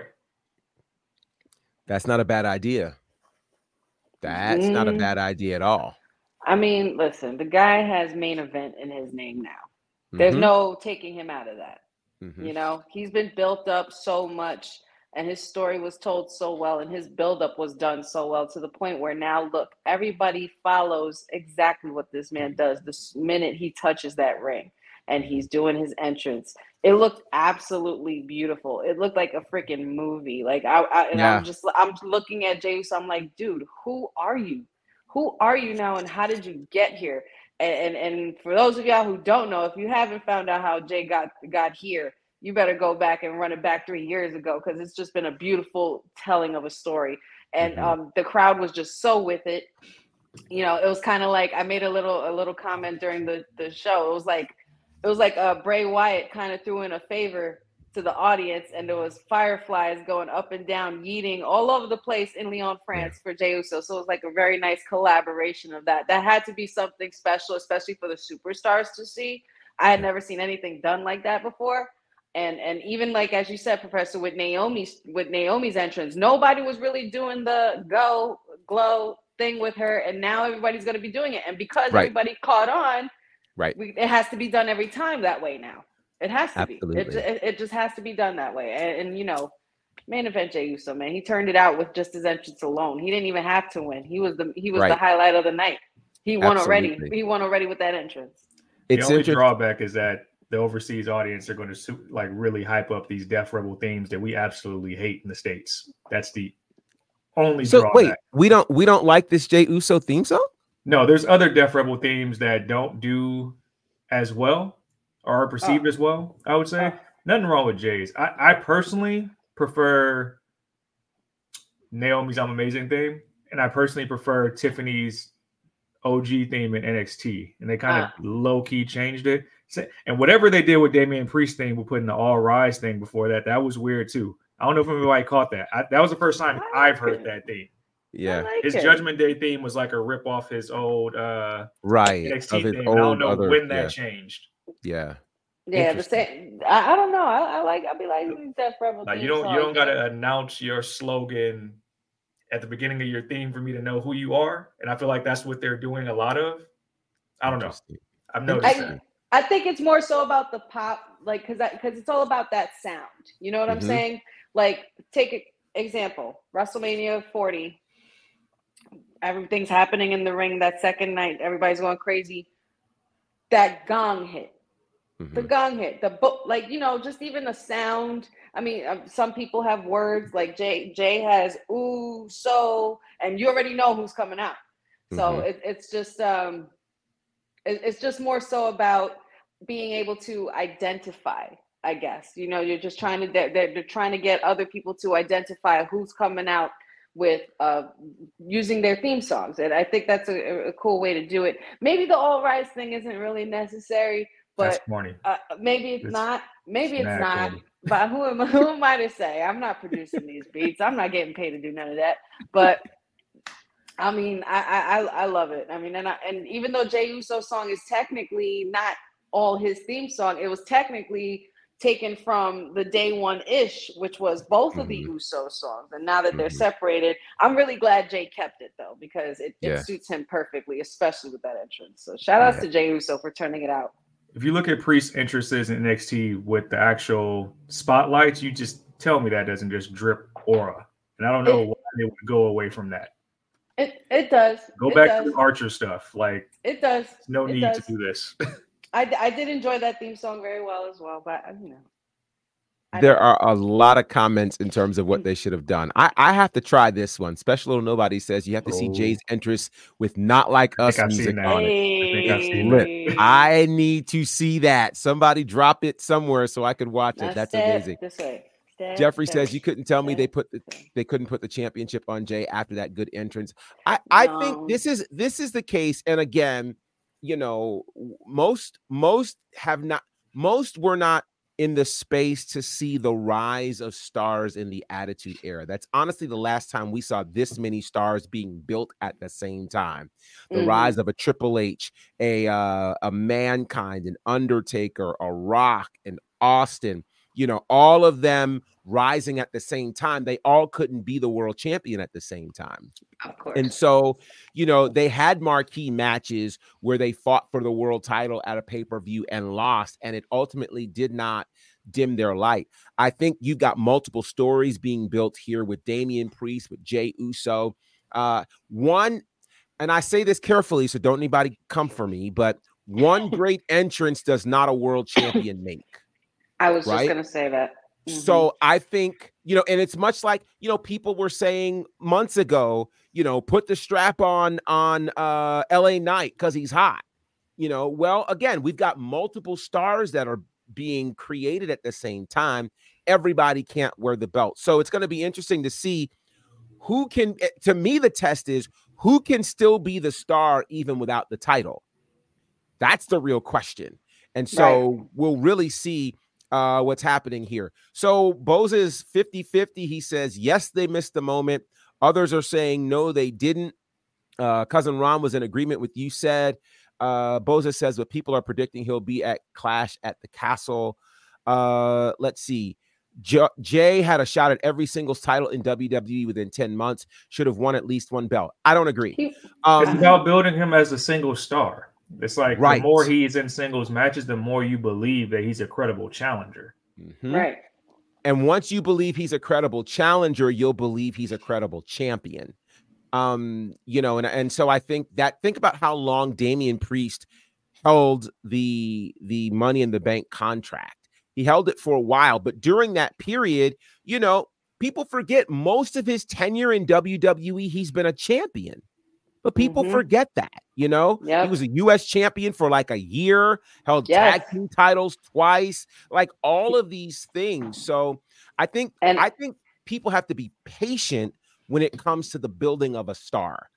That's not a bad idea. That's not a bad idea at all. I mean, listen, the guy has main event in his name now. There's no taking him out of that. You know, he's been built up so much and his story was told so well and his buildup was done so well to the point where now, look, everybody follows exactly what this man does the minute he touches that ring and he's doing his entrance. It looked absolutely beautiful. It looked like a freaking movie. Like I'm looking at Jey Uso. I'm like, dude, who are you? Who are you now and how did you get here? And for those of y'all who don't know, if you haven't found out how Jey got here, you better go back and run it back 3 years ago because it's just been a beautiful telling of a story. And the crowd was just so with it. You know, it was kind of like I made a little comment during the show. It was like Bray Wyatt kind of threw in a favor to the audience, and there was fireflies going up and down, yeeting all over the place in Lyon, France for Jey Uso. So it was like a very nice collaboration of that. That had to be something special, especially for the superstars to see. I had never seen anything done like that before. And even like, as you said, Professor, with Naomi's entrance, nobody was really doing the glow thing with her. And now everybody's going to be doing it. And because everybody caught on, it has to be done every time that way now. It has to be. It just has to be done that way. And you know, main event Jey Uso, man, he turned it out with just his entrance alone. He didn't even have to win. He was the highlight of the night. He won already. He won already with that entrance. The only drawback is that the overseas audience are going to like really hype up these Death Rebel themes that we absolutely hate in the States. That's the only drawback. Wait, we don't like this Jey Uso theme song? No, there's other Death Rebel themes that don't do as well or are perceived as well, I would say. Nothing wrong with Jey's. I personally prefer Naomi's I'm Amazing theme, and I personally prefer Tiffany's OG theme in NXT, and they kind of low-key changed it. And whatever they did with Damian Priest thing, we're putting the All Rise thing before that. That was weird too. I don't know if anybody caught that. That was the first time I've heard that theme. Yeah, his Judgment Day theme was like a rip off his old NXT theme. I don't know when that changed. Yeah, the same. I don't know. I'll be like Death Rebel. Like, you don't gotta announce your slogan at the beginning of your theme for me to know who you are. And I feel like that's what they're doing a lot of. I don't know. I've noticed that. I think it's more so about the pop, like because it's all about that sound. You know what I'm saying? Like, take an example, WrestleMania 40. Everything's happening in the ring that second night. Everybody's going crazy. That gong hit. The gong hit. Like, you know, just even the sound. I mean, some people have words like Jay has ooh, so, and you already know who's coming out. So it's just more so about being able to identify I guess. You're just trying to they're trying to get other people to identify who's coming out with using their theme songs, and I think that's a cool way to do it. Maybe the All Rise thing isn't really necessary, but maybe it's not. Maybe it's not. Corny. But who am I to say? I'm not producing these beats. I'm not getting paid to do none of that. But I mean, I love it. I mean, and even though Jey Uso's song is technically not all his theme song, it was technically taken from the Day One-ish, which was both of the Uso songs. And now that they're separated, I'm really glad Jay kept it, though, because it suits him perfectly, especially with that entrance. So shout outs to Jey Uso for turning it out. If you look at Priest's entrances in NXT with the actual spotlights, you just tell me that doesn't just drip aura. And I don't know why they would go away from that. It does. Go back to the Archer stuff. Like, it does. No need to do this. I did enjoy that theme song very well as well, but there are a lot of comments in terms of what they should have done. I have to try this one. Special Little Nobody says you have to see Jay's entrance with Not Like Us music on it. I need to see that. Somebody drop it somewhere so I could watch it. That's amazing. This way. Jeffrey says you couldn't tell me they couldn't put the championship on Jay after that good entrance. I think this is the case. And again, most were not in the space to see the rise of stars in the Attitude Era. That's honestly the last time we saw this many stars being built at the same time. The rise of a Triple H, a Mankind, an Undertaker, a Rock, an Austin. All of them rising at the same time. They all couldn't be the world champion at the same time. Of course. And so, they had marquee matches where they fought for the world title at a pay-per-view and lost, and it ultimately did not dim their light. I think you got multiple stories being built here with Damian Priest, with Jey Uso. One, and I say this carefully, so don't anybody come for me, but one great entrance does not a world champion make. I was just going to say that. So I think, and it's much like, people were saying months ago, put the strap on LA Knight because he's hot. Well, again, we've got multiple stars that are being created at the same time. Everybody can't wear the belt. So it's going to be interesting to see who can, to me, the test is who can still be the star even without the title. That's the real question. And so we'll really see what's happening here. So Boza's 50-50. He says, yes, they missed the moment. Others are saying, no, they didn't. Cousin Ron was in agreement with you said. Boza says, but people are predicting he'll be at Clash at the Castle. Let's see. Jay had a shot at every singles title in WWE within 10 months. Should have won at least one belt. I don't agree. It's about building him as a single star. It's like the more he's in singles matches, the more you believe that he's a credible challenger. Right. And once you believe he's a credible challenger, you'll believe he's a credible champion. And so I think about how long Damian Priest held the Money in the Bank contract. He held it for a while, but during that period, people forget most of his tenure in WWE, he's been a champion. But people forget that, He was a U.S. champion for like a year, held tag team titles twice, like all of these things. So I think people have to be patient when it comes to the building of a star.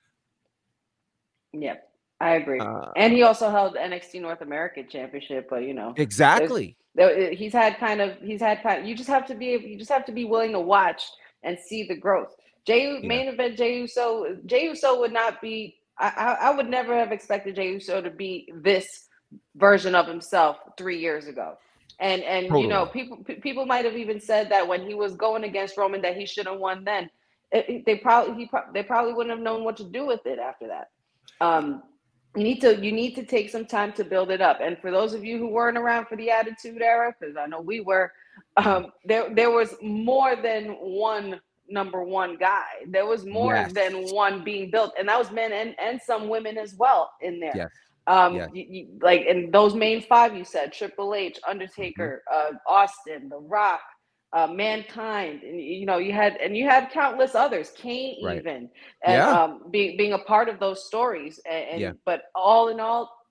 Yep, I agree. And he also held NXT North American Championship, but exactly. He's had kind of. You just have to be willing to watch and see the growth. Main event Jey Uso would not be. I would never have expected Jey Uso to be this version of himself 3 years ago. And totally. People might have even said that when he was going against Roman that he should have won then. They probably wouldn't have known what to do with it after that. You need to take some time to build it up. And for those of you who weren't around for the Attitude Era, because I know we were, there was more than one number one guy. There was more than one being built, and that was men and some women as well in there. Like in those main five you said, Triple H, Undertaker, Austin, The Rock, Mankind, and you had countless others, Kane even, and being a part of those stories, but all in all,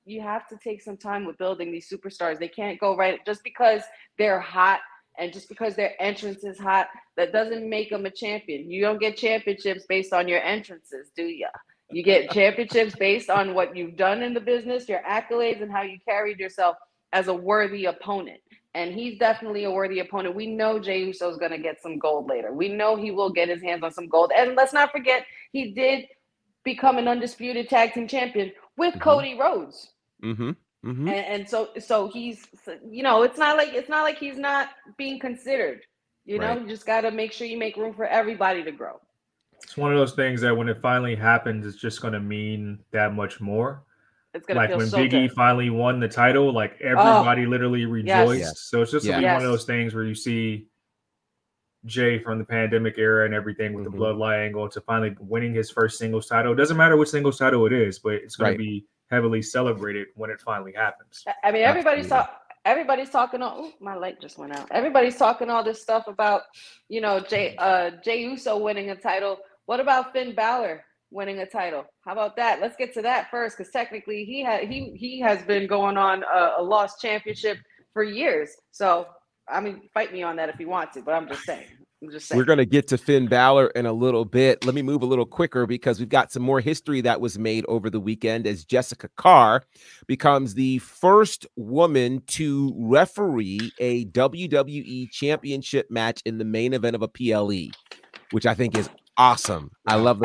you have to take some time with building these superstars. They can't go right just because they're hot and just because their entrance is hot. That doesn't make them a champion. You don't get championships based on your entrances, do you? You get championships based on what you've done in the business, your accolades, and how you carried yourself as a worthy opponent. And he's definitely a worthy opponent. We know Jey Uso is going to get some gold later. We know he will get his hands on some gold. And let's not forget, he did become an undisputed tag team champion with Cody Rhodes. And so he's, you know, it's not like he's not being considered. You know, you just got to make sure you make room for everybody to grow. It's one of those things that when it finally happens, it's just going to mean that much more. It's gonna like feel when so Big E good. finally won the title, like everybody literally rejoiced. Yes. So it's just one of those things where you see Jey from the pandemic era and everything with the bloodline angle to finally winning his first singles title. It doesn't matter which singles title it is, but it's going to be heavily celebrated when it finally happens. I mean, everybody's talking. Oh, my light just went out. Everybody's talking all this stuff about, you know, Jey Uso winning a title. What about Finn Balor winning a title? How about that? Let's get to that first, because technically he has been going on a lost championship for years. So I mean, fight me on that if you want to, but I'm just saying. We're going to get to Finn Balor in a little bit. Let me move a little quicker because we've got some more history that was made over the weekend as Jessica Carr becomes the first woman to referee a WWE championship match in the main event of a PLE, which I think is awesome. I love the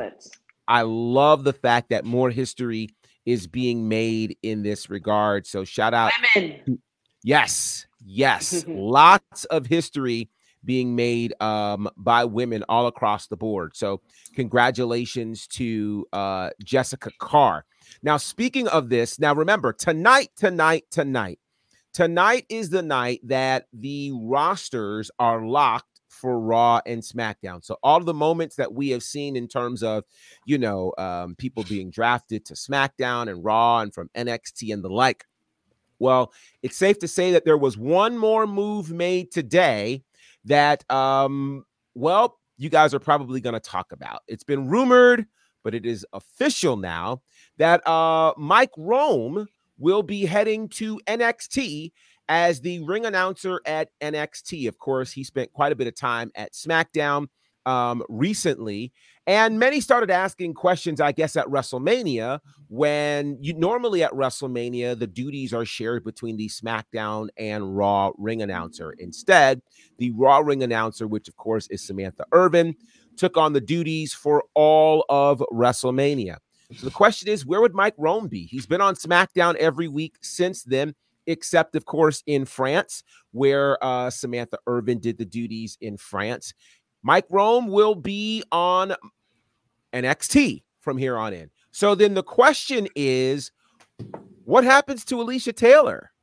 fact that more history is being made in this regard. So shout out. Women. Yes. Lots of history being made by women all across the board. So congratulations to Jessica Carr. Now, speaking of this, now remember, tonight is the night that the rosters are locked for Raw and SmackDown. So all of the moments that we have seen in terms of, you know, people being drafted to SmackDown and Raw and from NXT and the like. Well, it's safe to say that there was one more move made today that, well, you guys are probably going to talk about. It's been rumored, but it is official now that Mike Rome will be heading to NXT as the ring announcer at NXT. Of course, he spent quite a bit of time at SmackDown recently, and many started asking questions, I guess, at WrestleMania, when you normally at WrestleMania, the duties are shared between the SmackDown and Raw ring announcer. Instead, the Raw ring announcer, which of course is Samantha Irvin, took on the duties for all of WrestleMania. So the question is, where would Mike Rome be? He's been on SmackDown every week since then, except, of course, in France, where Samantha Irvin did the duties in France. Mike Rome will be on NXT from here on in. So then the question is, what happens to Alicia Taylor?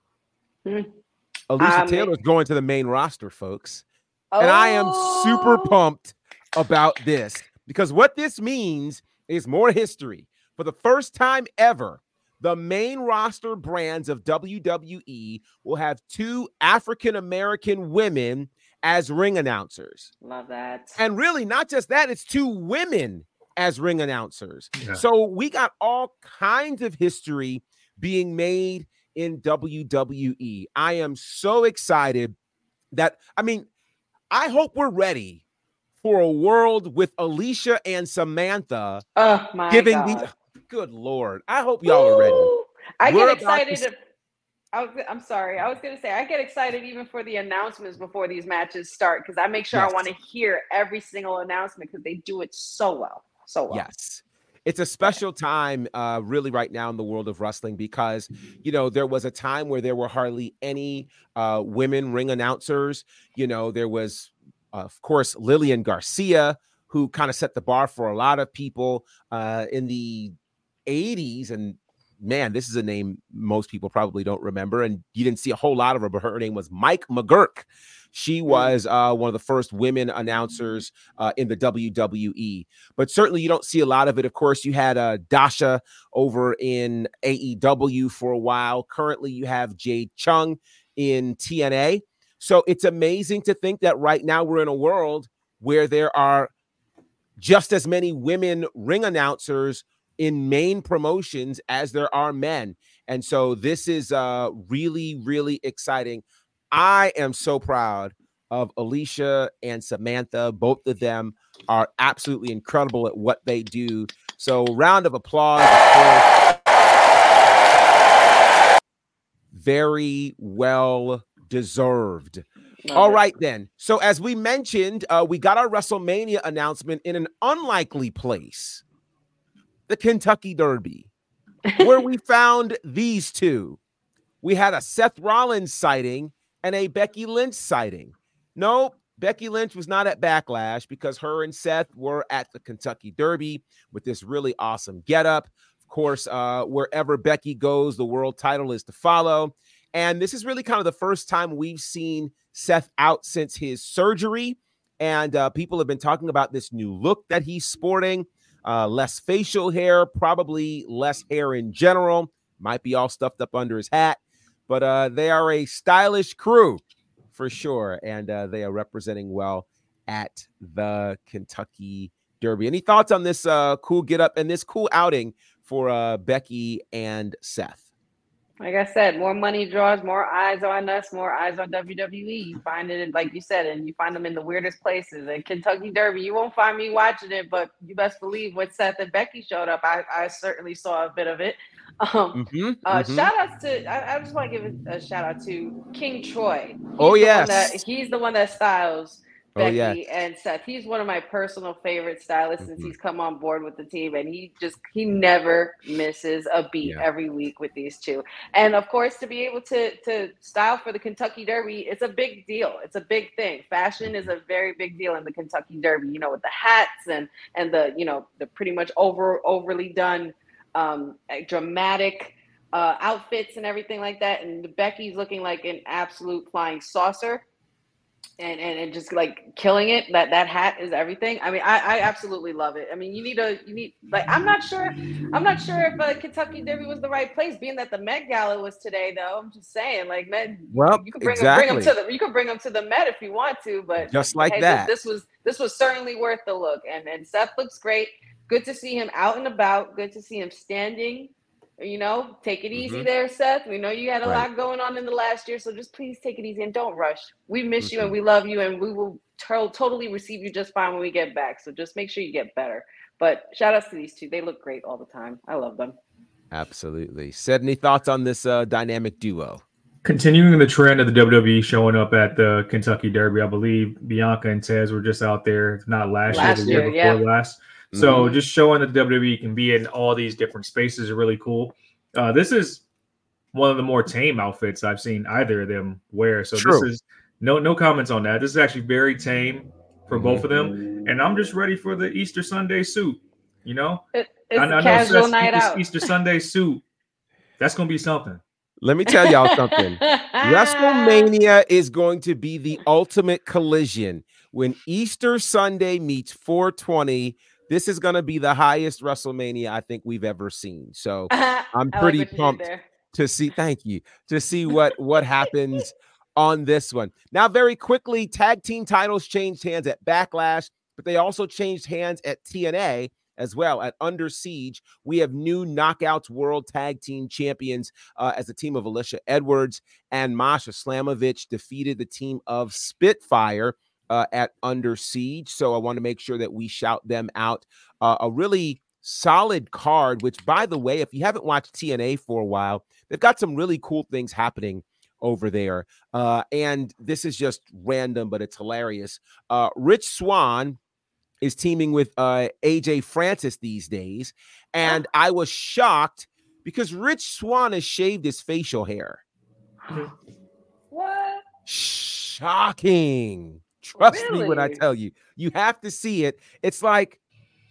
Alicia Taylor's going to the main roster, folks. And I am super pumped about this because what this means is more history. For the first time ever, the main roster brands of WWE will have two African-American women as ring announcers. Love that. And really, not just that, it's two women as ring announcers. Yeah. So we got all kinds of history being made in WWE. I am so excited that, I mean, I hope we're ready for a world with Alicia and Samantha. Oh, my God. Good Lord. I hope y'all are ready. I get excited. I'm sorry. I was going to say, I get excited even for the announcements before these matches start because I make sure I want to hear every single announcement because they do it so well. Yes. It's a special time really right now in the world of wrestling because, you know, there was a time where there were hardly any women ring announcers. You know, there was, of course, Lillian Garcia, who kind of set the bar for a lot of people in the 80s. And man, this is a name most people probably don't remember. And you didn't see a whole lot of her, but her name was Mike McGurk. She was one of the first women announcers in the WWE. But certainly you don't see a lot of it. Of course, you had Dasha over in AEW for a while. Currently, you have Jade Chung in TNA. So it's amazing to think that right now we're in a world where there are just as many women ring announcers in main promotions as there are men. And so this is really, really exciting. I am so proud of Alicia and Samantha. Both of them are absolutely incredible at what they do. So round of applause. Very well deserved. All right, then. So as we mentioned, we got our WrestleMania announcement in an unlikely place, the Kentucky Derby, where we found these two. We had a Seth Rollins sighting and a Becky Lynch sighting. No, Becky Lynch was not at Backlash because her and Seth were at the Kentucky Derby with this really awesome getup. Of course, wherever Becky goes, the world title is to follow. And this is really kind of the first time we've seen Seth out since his surgery. And people have been talking about this new look that he's sporting. Less facial hair, probably less hair in general. Might be all stuffed up under his hat. But they are a stylish crew for sure. And they are representing well at the Kentucky Derby. Any thoughts on this cool getup and this cool outing for Becky and Seth? Like I said, more money draws, more eyes on us, more eyes on WWE. You find it, like you said, and you find them in the weirdest places. And Kentucky Derby, you won't find me watching it, but you best believe when Seth and Becky showed up, I certainly saw a bit of it. Shout outs to, I just want to give a shout out to King Troy. He's the one that styles Becky and Seth. He's one of my personal favorite stylists since he's come on board with the team, and he never misses a beat every week with these two. And of course, to be able to style for the Kentucky Derby, it's a big deal. It's a big thing. Fashion is a very big deal in the Kentucky Derby. You know, with the hats and the the pretty much overly done dramatic outfits and everything like that. And Becky's looking like an absolute flying saucer. And just like killing it. That hat is everything. I mean, I absolutely love it. I mean, you need I'm not sure if Kentucky Derby was the right place, being that the Met Gala was today, though. I'm just saying, like, Met. Well, you can bring them to the Met if you want to, but just like that, this was certainly worth the look. And Seth looks great. Good to see him out and about. Good to see him standing. Take it easy there, Seth. We know you had a lot going on in the last year, so just please take it easy and don't rush. We miss you and we love you, and we will totally receive you just fine when we get back. So just make sure you get better. But shout outs to these two. They look great all the time. I love them. Absolutely. Sid, any thoughts on this dynamic duo? Continuing the trend of the WWE showing up at the Kentucky Derby, I believe Bianca and Tez were just out there, not last year, the year before last. So just showing that the WWE can be in all these different spaces is really cool. This is one of the more tame outfits I've seen either of them wear. So this is no comments on that. This is actually very tame for both of them. And I'm just ready for the Easter Sunday suit. It's a casual night out. Easter Sunday suit. That's going to be something. Let me tell y'all something. WrestleMania is going to be the ultimate collision. When Easter Sunday meets 420, this is going to be the highest WrestleMania I think we've ever seen. So I'm pretty pumped to see. Thank you. To see what happens on this one. Now, very quickly, tag team titles changed hands at Backlash, but they also changed hands at TNA as well. At Under Siege, we have new Knockouts World Tag Team Champions as a team of Alicia Edwards and Masha Slamovich defeated the team of Spitfire at Under Siege. So I want to make sure that we shout them out. A really solid card, which, by the way, if you haven't watched TNA for a while, they've got some really cool things happening over there. And this is just random, but it's hilarious. Rich Swann is teaming with AJ Francis these days. And I was shocked because Rich Swann has shaved his facial hair. What? Shocking. Trust me when I tell you. You have to see it. It's like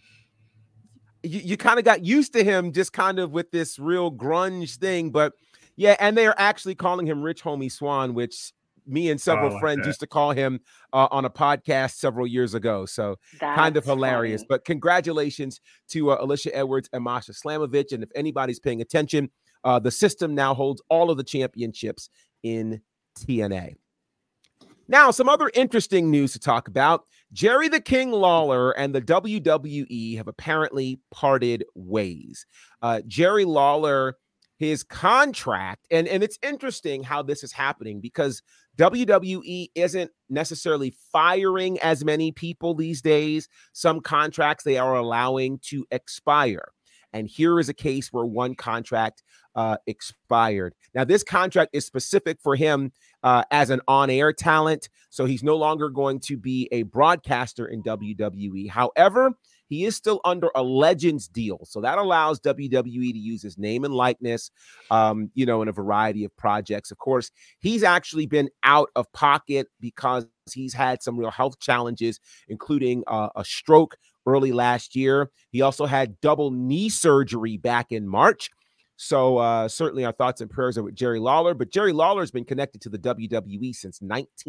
you kind of got used to him just kind of with this real grunge thing. But yeah, and they're actually calling him Rich Homie Swann, which me and several friends used to call him on a podcast several years ago. So kind of hilarious. Funny. But congratulations to Alicia Edwards and Masha Slamovich. And if anybody's paying attention, the system now holds all of the championships in TNA. Now, some other interesting news to talk about. Jerry the King Lawler and the WWE have apparently parted ways. Jerry Lawler, his contract, and it's interesting how this is happening because WWE isn't necessarily firing as many people these days. Some contracts they are allowing to expire. And here is a case where one contract expired. Now, this contract is specific for him as an on-air talent, so he's no longer going to be a broadcaster in WWE. However, he is still under a Legends deal, so that allows WWE to use his name and likeness, in a variety of projects. Of course, he's actually been out of pocket because he's had some real health challenges, including a stroke early last year. He also had double knee surgery back in March. So certainly our thoughts and prayers are with Jerry Lawler, but Jerry Lawler has been connected to the WWE since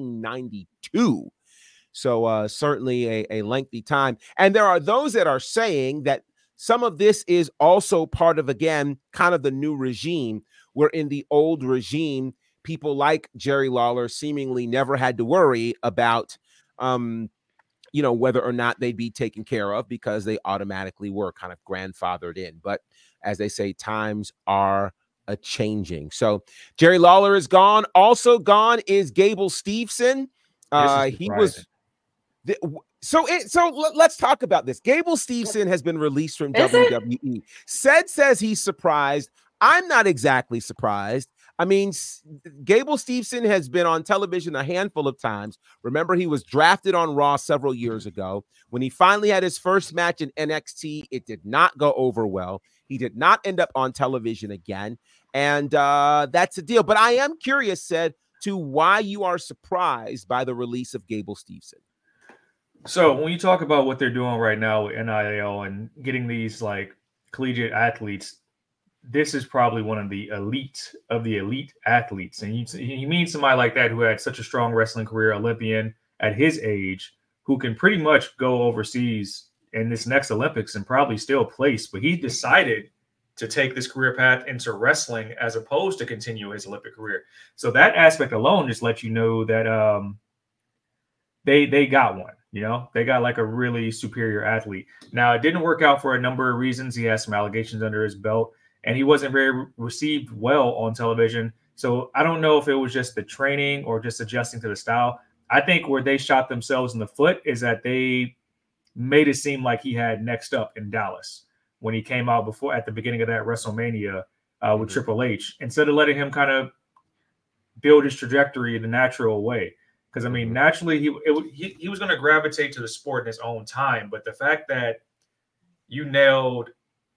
1992. So certainly a lengthy time. And there are those that are saying that some of this is also part of, again, kind of the new regime, where in the old regime, people like Jerry Lawler seemingly never had to worry about, whether or not they'd be taken care of because they automatically were kind of grandfathered in. But as they say, times are a-changing. So Jerry Lawler is gone. Also gone is Gable Steveson. He was... So let's talk about this. Gable Steveson has been released from WWE. Says he's surprised. I'm not exactly surprised. I mean, Gable Steveson has been on television a handful of times. Remember, he was drafted on Raw several years ago. When he finally had his first match in NXT, it did not go over well. He did not end up on television again. And that's the deal. But I am curious, Sid, to why you are surprised by the release of Gable Steveson. So when you talk about what they're doing right now with NIL and getting these like collegiate athletes, this is probably one of the elite athletes. And you mean somebody like that who had such a strong wrestling career, Olympian at his age, who can pretty much go overseas in this next Olympics and probably still place. But he decided to take this career path into wrestling as opposed to continue his Olympic career. So that aspect alone just lets you know that they got one. They got like a really superior athlete. Now, it didn't work out for a number of reasons. He has some allegations under his belt, and he wasn't very received well on television. So I don't know if it was just the training or just adjusting to the style. I think where they shot themselves in the foot is that they made it seem like he had next up in Dallas when he came out at the beginning of that WrestleMania with Triple H, instead of letting him kind of build his trajectory the natural way. Because, I mean, naturally, he was going to gravitate to the sport in his own time. But the fact that you nailed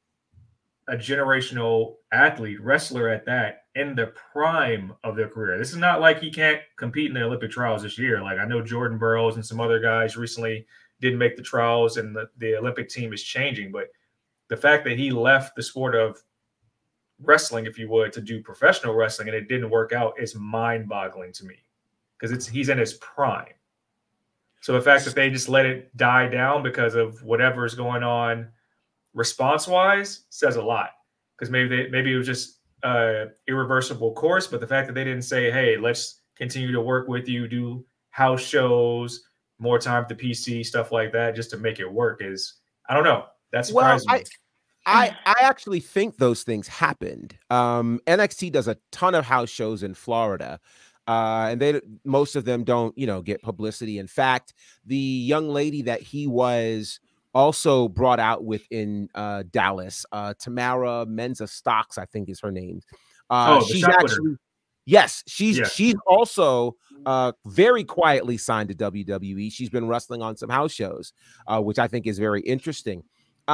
a generational athlete, wrestler at that, in the prime of their career. This is not like he can't compete in the Olympic trials this year. Like, I know Jordan Burroughs and some other guys recently didn't make the trials, and the Olympic team is changing. But the fact that he left the sport of wrestling, if you would, to do professional wrestling, and it didn't work out is mind-boggling to me. Because he's in his prime. So the fact that they just let it die down because of whatever's going on response-wise says a lot. Because maybe it was just irreversible course, but the fact that they didn't say, hey, let's continue to work with you, do house shows, more time to PC, stuff like that, just to make it work is, I don't know. That's surprising. Well, I actually think those things happened. NXT does a ton of house shows in Florida. And most of them don't, get publicity. In fact, the young lady that he was also brought out with in Dallas, Tamara Menza-Stocks, I think is her name. She's actually, yes, she's also very quietly signed to WWE. She's been wrestling on some house shows, which I think is very interesting.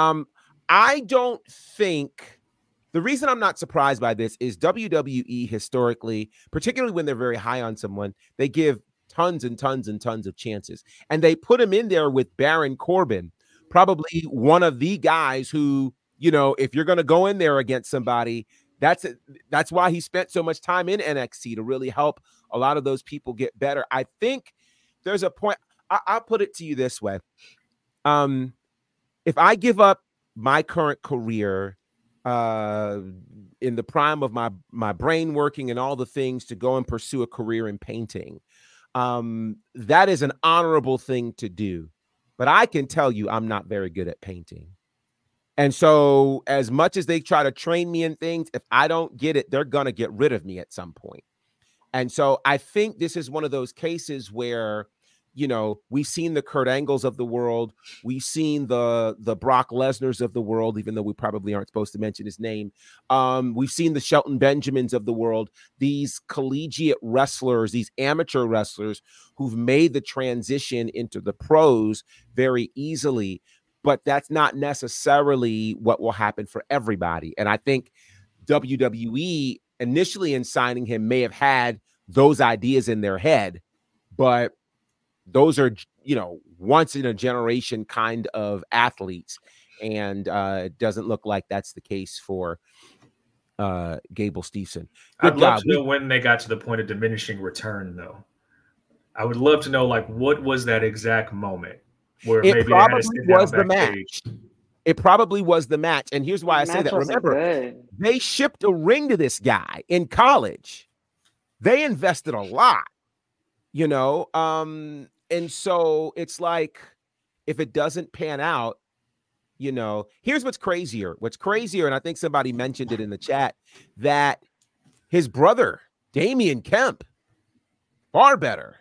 I don't think. The reason I'm not surprised by this is WWE historically, particularly when they're very high on someone, they give tons and tons and tons of chances. And they put him in there with Baron Corbin, probably one of the guys who, if you're going to go in there against somebody, that's why he spent so much time in NXT, to really help a lot of those people get better. I think there's a point. I'll put it to you this way. If I give up my current career, in the prime of my brain working and all the things, to go and pursue a career in painting, that is an honorable thing to do. but I can tell you I'm not very good at painting. And so as much as they try to train me in things, if I don't get it, they're going to get rid of me at some point. And so I think this is one of those cases where, you know, we've seen the Kurt Angles of the world. We've seen the Brock Lesnar's of the world, even though we probably aren't supposed to mention his name. We've seen the Shelton Benjamins of the world, these collegiate wrestlers, these amateur wrestlers who've made the transition into the pros very easily. But that's not necessarily what will happen for everybody. And I think WWE initially in signing him may have had those ideas in their head, but those are, you know, once in a generation kind of athletes. And it doesn't look like that's the case for Gable Steveson. I'd love to know when they got to the point of diminishing return, though. I would love to know, like, what was that exact moment? Where it probably was the match. It probably was the match. And here's why I say that. Remember, they shipped a ring to this guy in college. They invested a lot, you know? And so it's like, if it doesn't pan out, you know, here's what's crazier. What's crazier, and I think somebody mentioned it in the chat, that his brother, Damian Kemp, far better.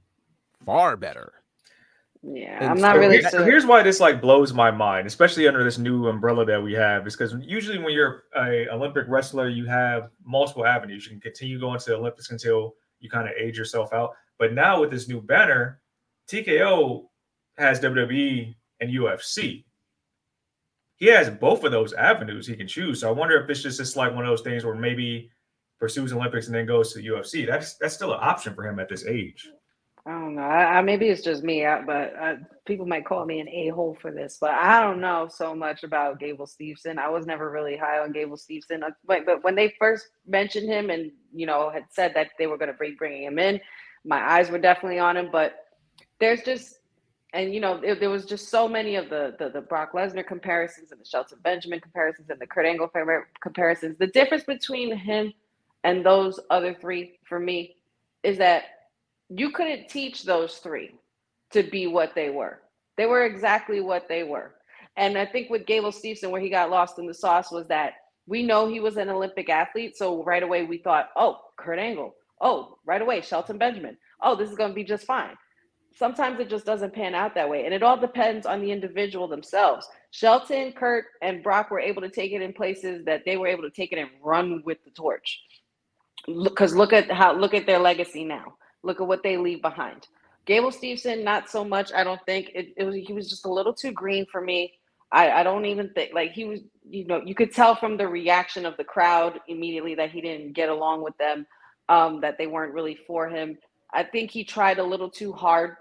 Yeah, and I'm not really sure. Here's why this like blows my mind, especially under this new umbrella that we have, is because usually when you're an Olympic wrestler, you have multiple avenues. You can continue going to the Olympics until you kind of age yourself out. But now with this new banner, TKO has WWE and UFC. He has both of those avenues he can choose. So I wonder if it's just like one of those things where maybe pursues Olympics and then goes to the UFC. That's still an option for him at this age. I don't know. Maybe it's just me, but people might call me an a-hole for this, but I don't know so much about Gable Steveson. I was never really high on Gable Steveson. But when they first mentioned him and, you know, had said that they were going to be bringing him in, my eyes were definitely on him. But there's just, and, you know, there was just so many of the Brock Lesnar comparisons and the Shelton Benjamin comparisons and the Kurt Angle comparisons. The difference between him and those other three for me is that you couldn't teach those three to be what they were. They were exactly what they were. And I think with Gable Steveson, where he got lost in the sauce was that we know he was an Olympic athlete. So right away we thought, oh, Kurt Angle. Oh, right away, Shelton Benjamin. Oh, this is going to be just fine. Sometimes it just doesn't pan out that way. And it all depends on the individual themselves. Shelton, Kurt, and Brock were able to take it in places that they were able to take it and run with the torch. Because look at their legacy now. Look at what they leave behind. Gable Steveson, not so much. I don't think he was just a little too green for me. I don't even think, like, he was, you know, you could tell from the reaction of the crowd immediately that he didn't get along with them, that they weren't really for him. I think he tried a little too hard.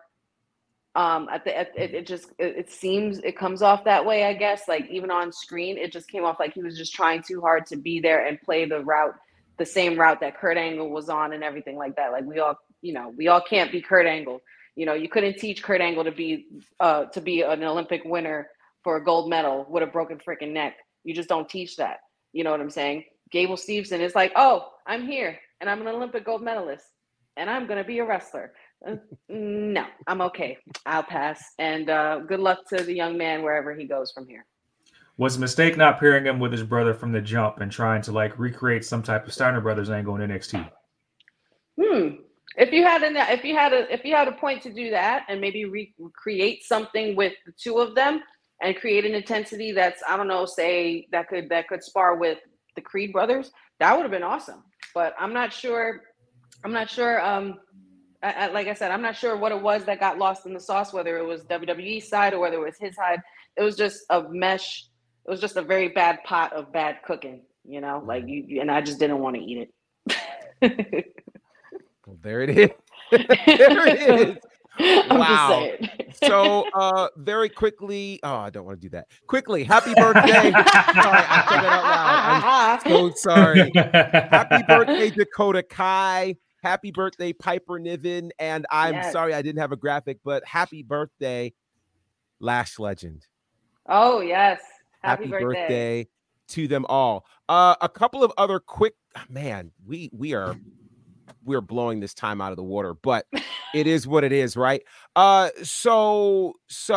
It seems it comes off that way, I guess. Like, even on screen, it just came off like he was just trying too hard to be there and play the same route that Kurt Angle was on and everything like that. Like, we all can't be Kurt Angle. You know, you couldn't teach Kurt Angle to be an Olympic winner for a gold medal with a broken freaking neck. You just don't teach that. You know what I'm saying? Gable Steveson is like, oh, I'm here and I'm an Olympic gold medalist and I'm going to be a wrestler. No, I'm okay. I'll pass. And good luck to the young man wherever he goes from here. Was a mistake not pairing him with his brother from the jump and trying to like recreate some type of Steiner Brothers angle in NXT? If you had a point to do that and maybe recreate something with the two of them and create an intensity that's, I don't know, say that could spar with the Creed brothers, that would have been awesome. But I'm not sure. Like I said, I'm not sure what it was that got lost in the sauce, whether it was WWE's side or whether it was his side. It was just a mesh. It was just a very bad pot of bad cooking, you know, like and I just didn't want to eat it. Well, there it is. There it is. Wow. So very quickly, I don't want to do that. Quickly, happy birthday. Sorry, I said that out loud. I'm so sorry. Happy birthday, Dakota Kai. Happy birthday, Piper Niven. And I'm sorry I didn't have a graphic, but happy birthday, Lash Legend. Oh, yes. Happy birthday to them all. A couple of other quick, man, we're blowing this time out of the water, but It is what it is, right? So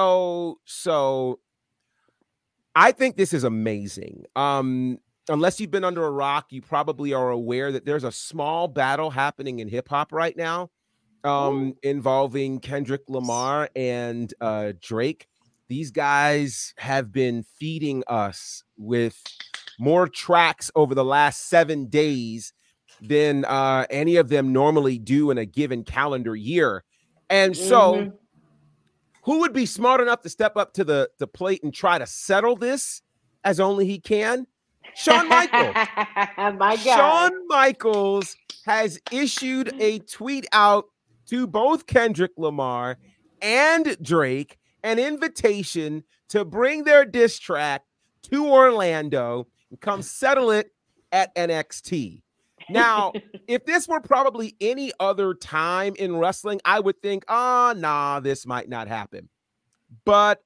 I think this is amazing. Unless you've been under a rock, you probably are aware that there's a small battle happening in hip hop right now, involving Kendrick Lamar and Drake. These guys have been feeding us with more tracks over the last 7 days than any of them normally do in a given calendar year. And so who would be smart enough to step up to the plate and try to settle this as only he can? Shawn Michaels. My God. Shawn Michaels has issued a tweet out to both Kendrick Lamar and Drake, an invitation to bring their diss track to Orlando and come settle it at NXT. Now, if this were probably any other time in wrestling, I would think, this might not happen. But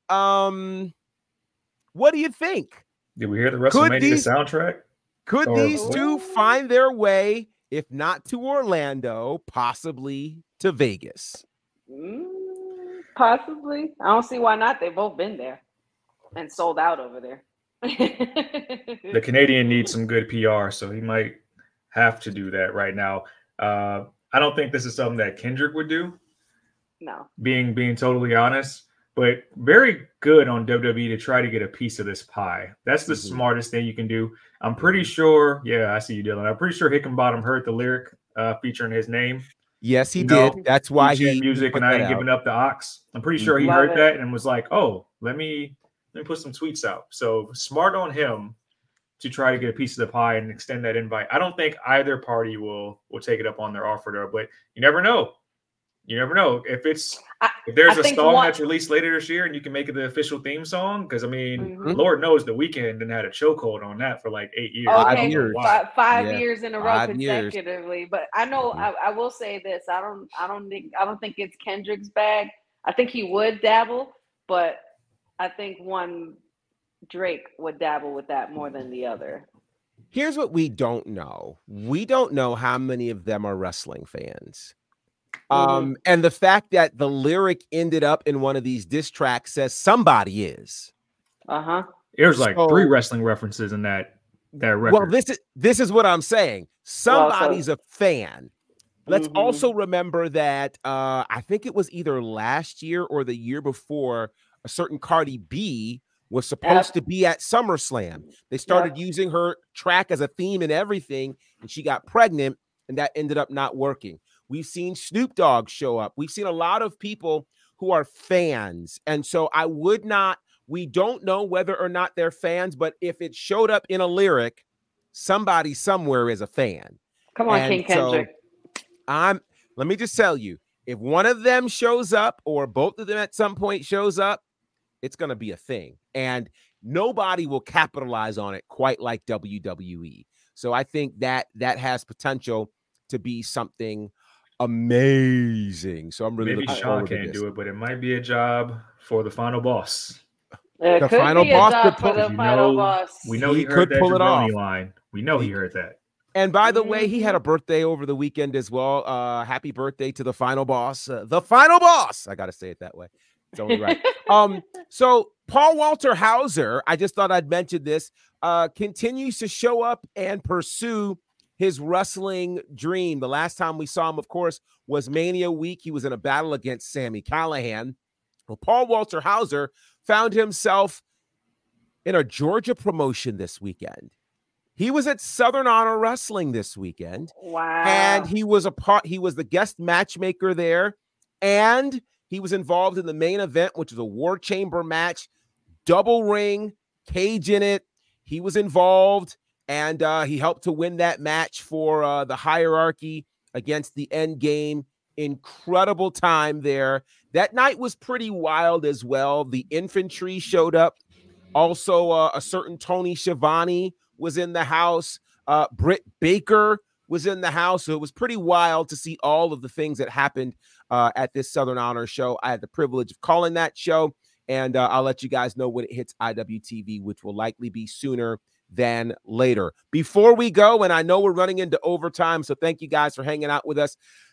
what do you think? Did we hear the WrestleMania soundtrack? Could these two find their way, if not to Orlando, possibly to Vegas? Possibly. I don't see why not. They've both been there and sold out over there. The Canadian needs some good PR, so he might have to do that right now. I don't think this is something that Kendrick would do. No. Being totally honest, but very good on WWE to try to get a piece of this pie. That's the smartest thing you can do. I'm pretty sure. Yeah, I see you, Dylan. I'm pretty sure Hickenbottom heard the lyric featuring his name. Yes, he did. That's why he music and I ain't giving up the ox. I'm pretty sure he heard that and was like, "Oh, let me put some tweets out." So smart on him to try to get a piece of the pie and extend that invite. I don't think either party will take it up on their offer there, but you never know. You never know if there's a song that's released later this year and you can make it the official theme song. Because Lord knows the Weeknd and had a chokehold on that for like 8 years. Okay, 5 years in a row consecutively. But I know I will say this: I don't think it's Kendrick's bag. I think he would dabble, but I think Drake would dabble with that more than the other. Here's what we don't know: we don't know how many of them are wrestling fans. And the fact that the lyric ended up in one of these diss tracks says somebody is. There's like 3 wrestling references in that record. Well, this is what I'm saying. Somebody's a fan. Let's also remember that I think it was either last year or the year before, a certain Cardi B was supposed to be at SummerSlam. They started using her track as a theme and everything, and she got pregnant, and that ended up not working. We've seen Snoop Dogg show up. We've seen a lot of people who are fans. And so we don't know whether or not they're fans, but if it showed up in a lyric, somebody somewhere is a fan. Come on, King Kendrick. Let me just tell you, if one of them shows up or both of them at some point shows up, it's going to be a thing. And nobody will capitalize on it quite like WWE. So I think that has potential to be something amazing. So I'm really maybe Shawn can't do it, but it might be a job for the final boss. The final boss could pull it. We know he heard that Jabroni line. We know he heard that. And by the way, he had a birthday over the weekend as well. Happy birthday to the final boss. The final boss. I got to say it that way. It's only right. So Paul Walter Hauser, I just thought I'd mention this, continues to show up and pursue his wrestling dream. The last time we saw him, of course, was Mania Week. He was in a battle against Sami Callihan. Well, Paul Walter Hauser found himself in a Georgia promotion this weekend. He was at Southern Honor Wrestling this weekend. Wow. And he was the guest matchmaker there. And he was involved in the main event, which is a War Chamber match, double ring, cage in it. He was involved. And he helped to win that match for the Hierarchy against the End Game. Incredible time there. That night was pretty wild as well. The Infantry showed up. Also, a certain Tony Schiavone was in the house. Britt Baker was in the house. So it was pretty wild to see all of the things that happened at this Southern Honor show. I had the privilege of calling that show. And I'll let you guys know when it hits IWTV, which will likely be sooner than later. Before we go, and I know we're running into overtime, so thank you guys for hanging out with us.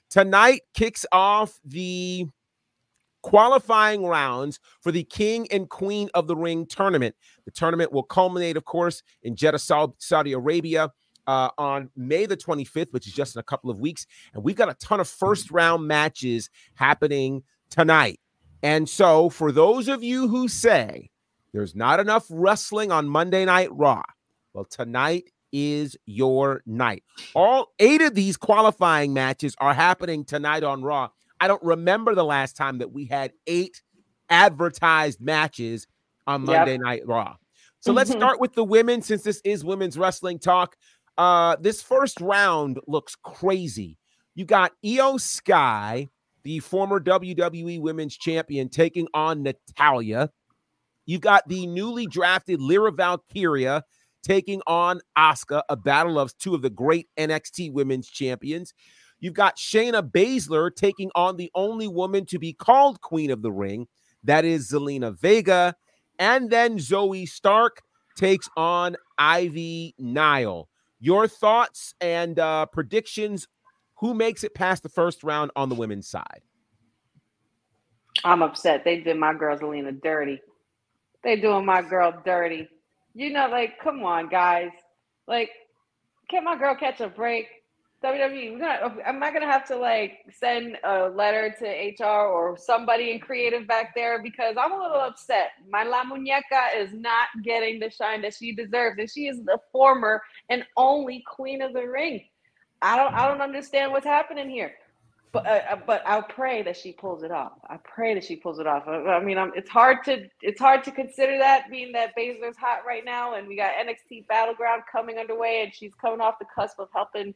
Tonight kicks off the qualifying rounds for the King and Queen of the Ring tournament. The tournament will culminate, of course, in Jeddah, Saudi Arabia on May the 25th, which is just in a couple of weeks. And we've got a ton of first-round matches happening tonight. And so for those of you who say there's not enough wrestling on Monday Night Raw, well, tonight is your night. All 8 of these qualifying matches are happening tonight on Raw. I don't remember the last time that we had 8 advertised matches on Monday Night Raw. So let's start with the women, since this is women's wrestling talk. This first round looks crazy. You got Io Sky, the former WWE Women's Champion, taking on Natalya. You got the newly drafted Lyra Valkyria taking on Asuka, a battle of 2 of the great NXT Women's Champions. You've got Shayna Baszler taking on the only woman to be called Queen of the Ring. That is Zelina Vega. And then Zoe Stark takes on Ivy Nile. Your thoughts and predictions. Who makes it past the first round on the women's side? I'm upset. They did my girl Zelina dirty. They doing my girl dirty. You know, like, come on, guys. Like, can my girl catch a break? WWE, am I gonna have to like send a letter to HR or somebody in creative back there, because I'm a little upset. My La Muñeca is not getting the shine that she deserves, and she is the former and only Queen of the Ring. I don't understand what's happening here, but I'll pray that she pulls it off. I pray that she pulls it off. I mean, it's hard to consider that, being that Baszler's hot right now, and we got NXT Battleground coming underway, and she's coming off the cusp of helping.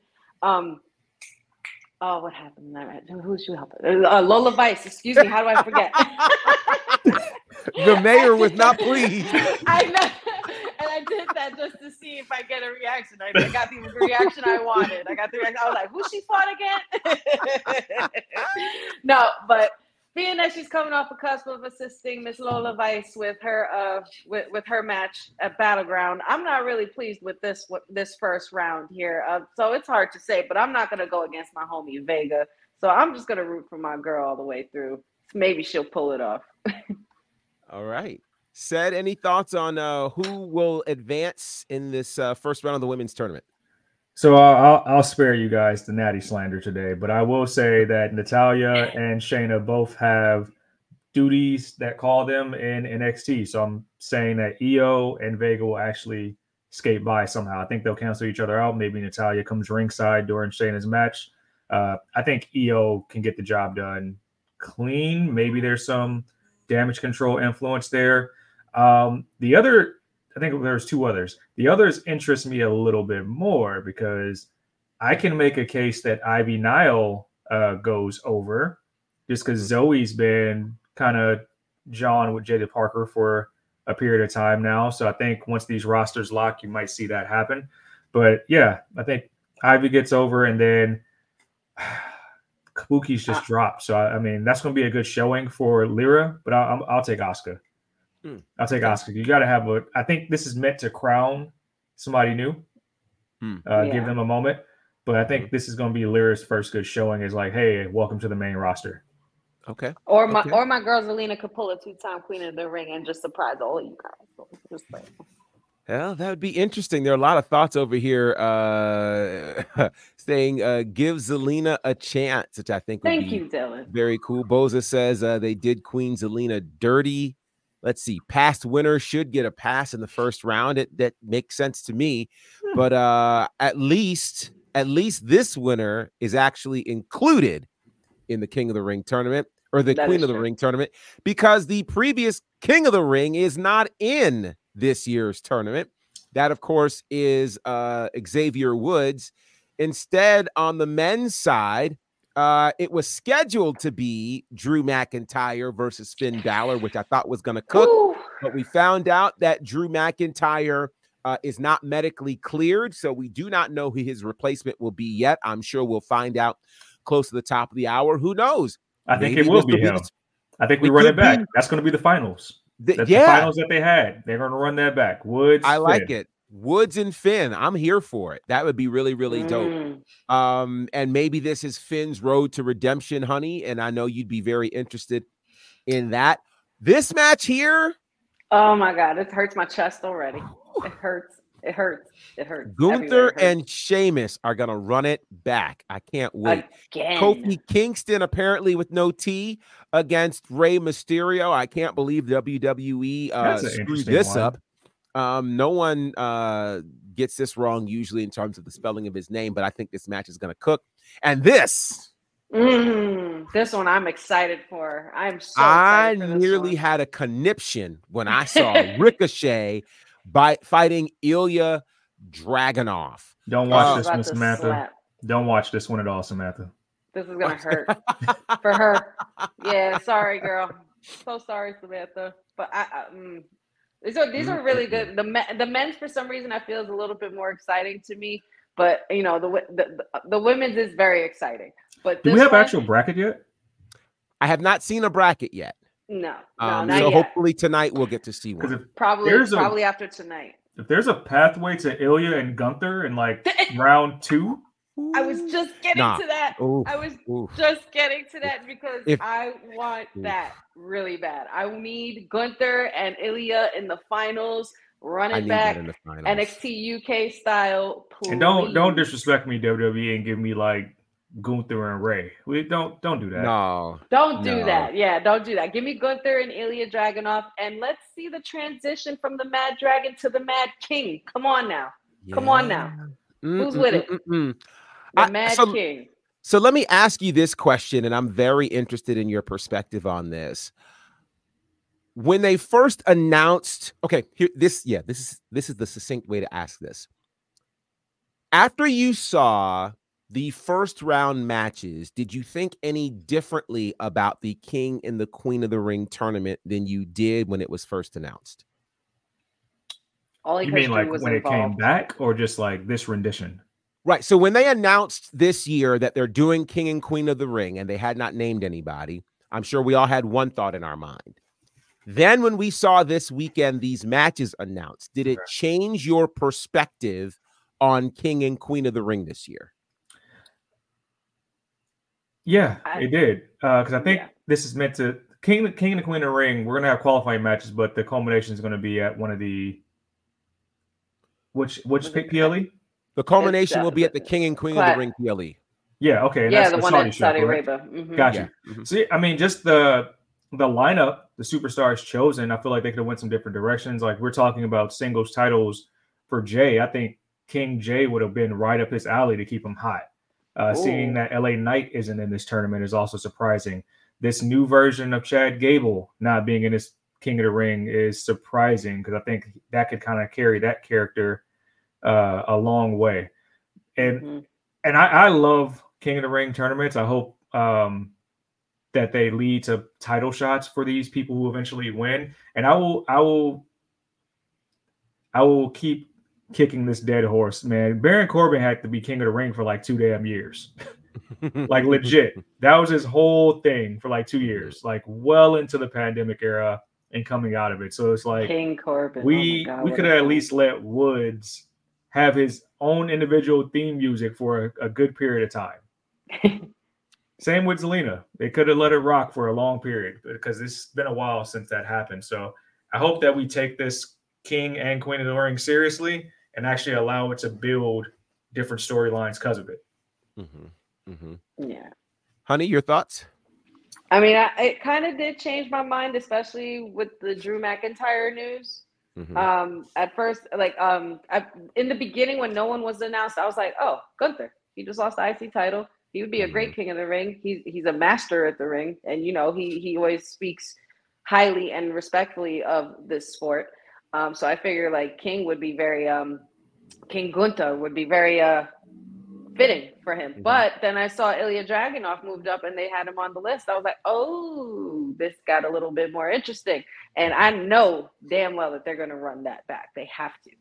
What happened there? Who's she helping? Lola Vice. Excuse me. How do I forget? The mayor was not pleased. I know. And I did that just to see if I get a reaction. I got the reaction I wanted. I was like, who she fought again? No, but being that she's coming off the cusp of assisting Miss Lola Vice with her with her match at Battleground, I'm not really pleased with this first round here. So it's hard to say, but I'm not going to go against my homie Vega. So I'm just going to root for my girl all the way through. Maybe she'll pull it off. All right. Said, any thoughts on who will advance in this first round of the women's tournament? So I'll spare you guys the natty slander today, but I will say that Natalya and Shayna both have duties that call them in NXT. So I'm saying that Io and Vega will actually skate by somehow. I think they'll cancel each other out. Maybe Natalya comes ringside during Shayna's match. I think Io can get the job done clean. Maybe there's some damage control influence there. The other, I think there's 2 others. The others interest me a little bit more because I can make a case that Ivy Nile goes over, just because Zoe's been kind of jawing with Jada Parker for a period of time now. So I think once these rosters lock, you might see that happen. But yeah, I think Ivy gets over, and then Kabuki's just dropped. So I mean, that's going to be a good showing for Lyra, but I'll take Asuka. I'll take Asuka. You got to have I think this is meant to crown somebody new, give them a moment. But I think this is going to be Lyra's first good showing. Is like, hey, welcome to the main roster. Okay. Or my girl Zelina could pull a 2-time Queen of the Ring and just surprise all of you guys. Just like, well, that would be interesting. There are a lot of thoughts over here saying give Zelina a chance, which I think would thank be you, Dylan. Very cool. Boza says they did Queen Zelina dirty. Let's see. Past winner should get a pass in the first round. That makes sense to me. But at least this winner is actually included in the King of the Ring tournament, or the Queen of the Ring tournament, because the previous King of the Ring is not in this year's tournament. That, of course, is Xavier Woods. Instead, on the men's side, it was scheduled to be Drew McIntyre versus Finn Balor, which I thought was going to cook. Ooh. But we found out that Drew McIntyre is not medically cleared, so we do not know who his replacement will be yet. I'm sure we'll find out close to the top of the hour. Who knows? I think it will be him. I think we run it back. That's going to be the finals. The finals that they had. They're going to run that back. Woods. I like it. Woods and Finn, I'm here for it. That would be really, really dope. And maybe this is Finn's road to redemption, honey. And I know you'd be very interested in that. This match here. Oh my God, it hurts my chest already. It hurts. It hurts. It hurts. Gunther and Sheamus are going to run it back. I can't wait. Again. Kofi Kingston, apparently with no T, against Rey Mysterio. I can't believe WWE screwed this up. No one gets this wrong usually in terms of the spelling of his name, but I think this match is going to cook. And this one I'm excited for. I'm so I excited for this nearly one. had a conniption when I saw Ricochet fighting Ilya Dragunov. Don't watch this one, Samantha. Don't watch this one at all, Samantha. This is gonna hurt for her. Yeah, sorry, girl. So sorry, Samantha. But these are really good. The men's, for some reason, I feel is a little bit more exciting to me. But you know, the women's is very exciting. But do we have actual bracket yet? I have not seen a bracket yet. No, not yet. Hopefully tonight we'll get to see one. Probably after tonight. If there's a pathway to Ilya and Gunther in like round 2, I was just getting to that. I was just getting to that because I want that really bad. I need Gunther and Ilya in the finals. Run it back, NXT UK style. Please. And don't disrespect me, WWE, and give me like Gunther and Ray. We don't do that. No, don't do that. Yeah, don't do that. Give me Gunther and Ilya Dragunov, and let's see the transition from the Mad Dragon to the Mad King. Come on now. Come on now. Who's with it? The Mad King. So let me ask you this question, and I'm very interested in your perspective on this. When they first announced, this is the succinct way to ask this. After you saw the first round matches, did you think any differently about the King and the Queen of the Ring tournament than you did when it was first announced? You mean like when it came back, or just like this rendition? Right. So when they announced this year that they're doing King and Queen of the Ring and they had not named anybody, I'm sure we all had one thought in our mind. Then when we saw this weekend these matches announced, did it change your perspective on King and Queen of the Ring this year? Yeah, it did. Because I think this is meant to King and the Queen of the Ring. We're gonna have qualifying matches, but the culmination is going to be at one of the which PLE. The culmination will be at the King and Queen of the Ring PLE. Yeah. Okay. And that's the one in Saudi Arabia. Gotcha. See, I mean, just the lineup, the superstars chosen, I feel like they could have went some different directions. Like we're talking about singles titles for Jay. I think King Jay would have been right up his alley to keep him hot. Seeing that LA Knight isn't in this tournament is also surprising. This new version of Chad Gable not being in this King of the Ring is surprising because I think that could kind of carry that character a long way. And I love King of the Ring tournaments. I hope that they lead to title shots for these people who eventually win. And I will keep kicking this dead horse, man. Baron Corbin had to be King of the Ring for like 2 damn years. Like legit. That was his whole thing for like 2 years, like well into the pandemic era and coming out of it. So it's like King Corbin. We could have at least let Woods have his own individual theme music for a good period of time. Same with Zelina. They could have let it rock for a long period because it's been a while since that happened. So I hope that we take this King and Queen of the Ring seriously and actually allow it to build different storylines because of it. Yeah. Honey, your thoughts? I mean, it kind of did change my mind, especially with the Drew McIntyre news. At first, like in the beginning when no one was announced, I was like, oh, Gunther, he just lost the IC title. He would be a great King of the Ring. He's a master at the ring. And, you know, he always speaks highly and respectfully of this sport. So I figure like King would be very King Gunther would be very fitting for him. But then I saw Ilya Dragunov moved up and they had him on the list. I was like, oh, this got a little bit more interesting. And I know damn well that they're going to run that back. They have to.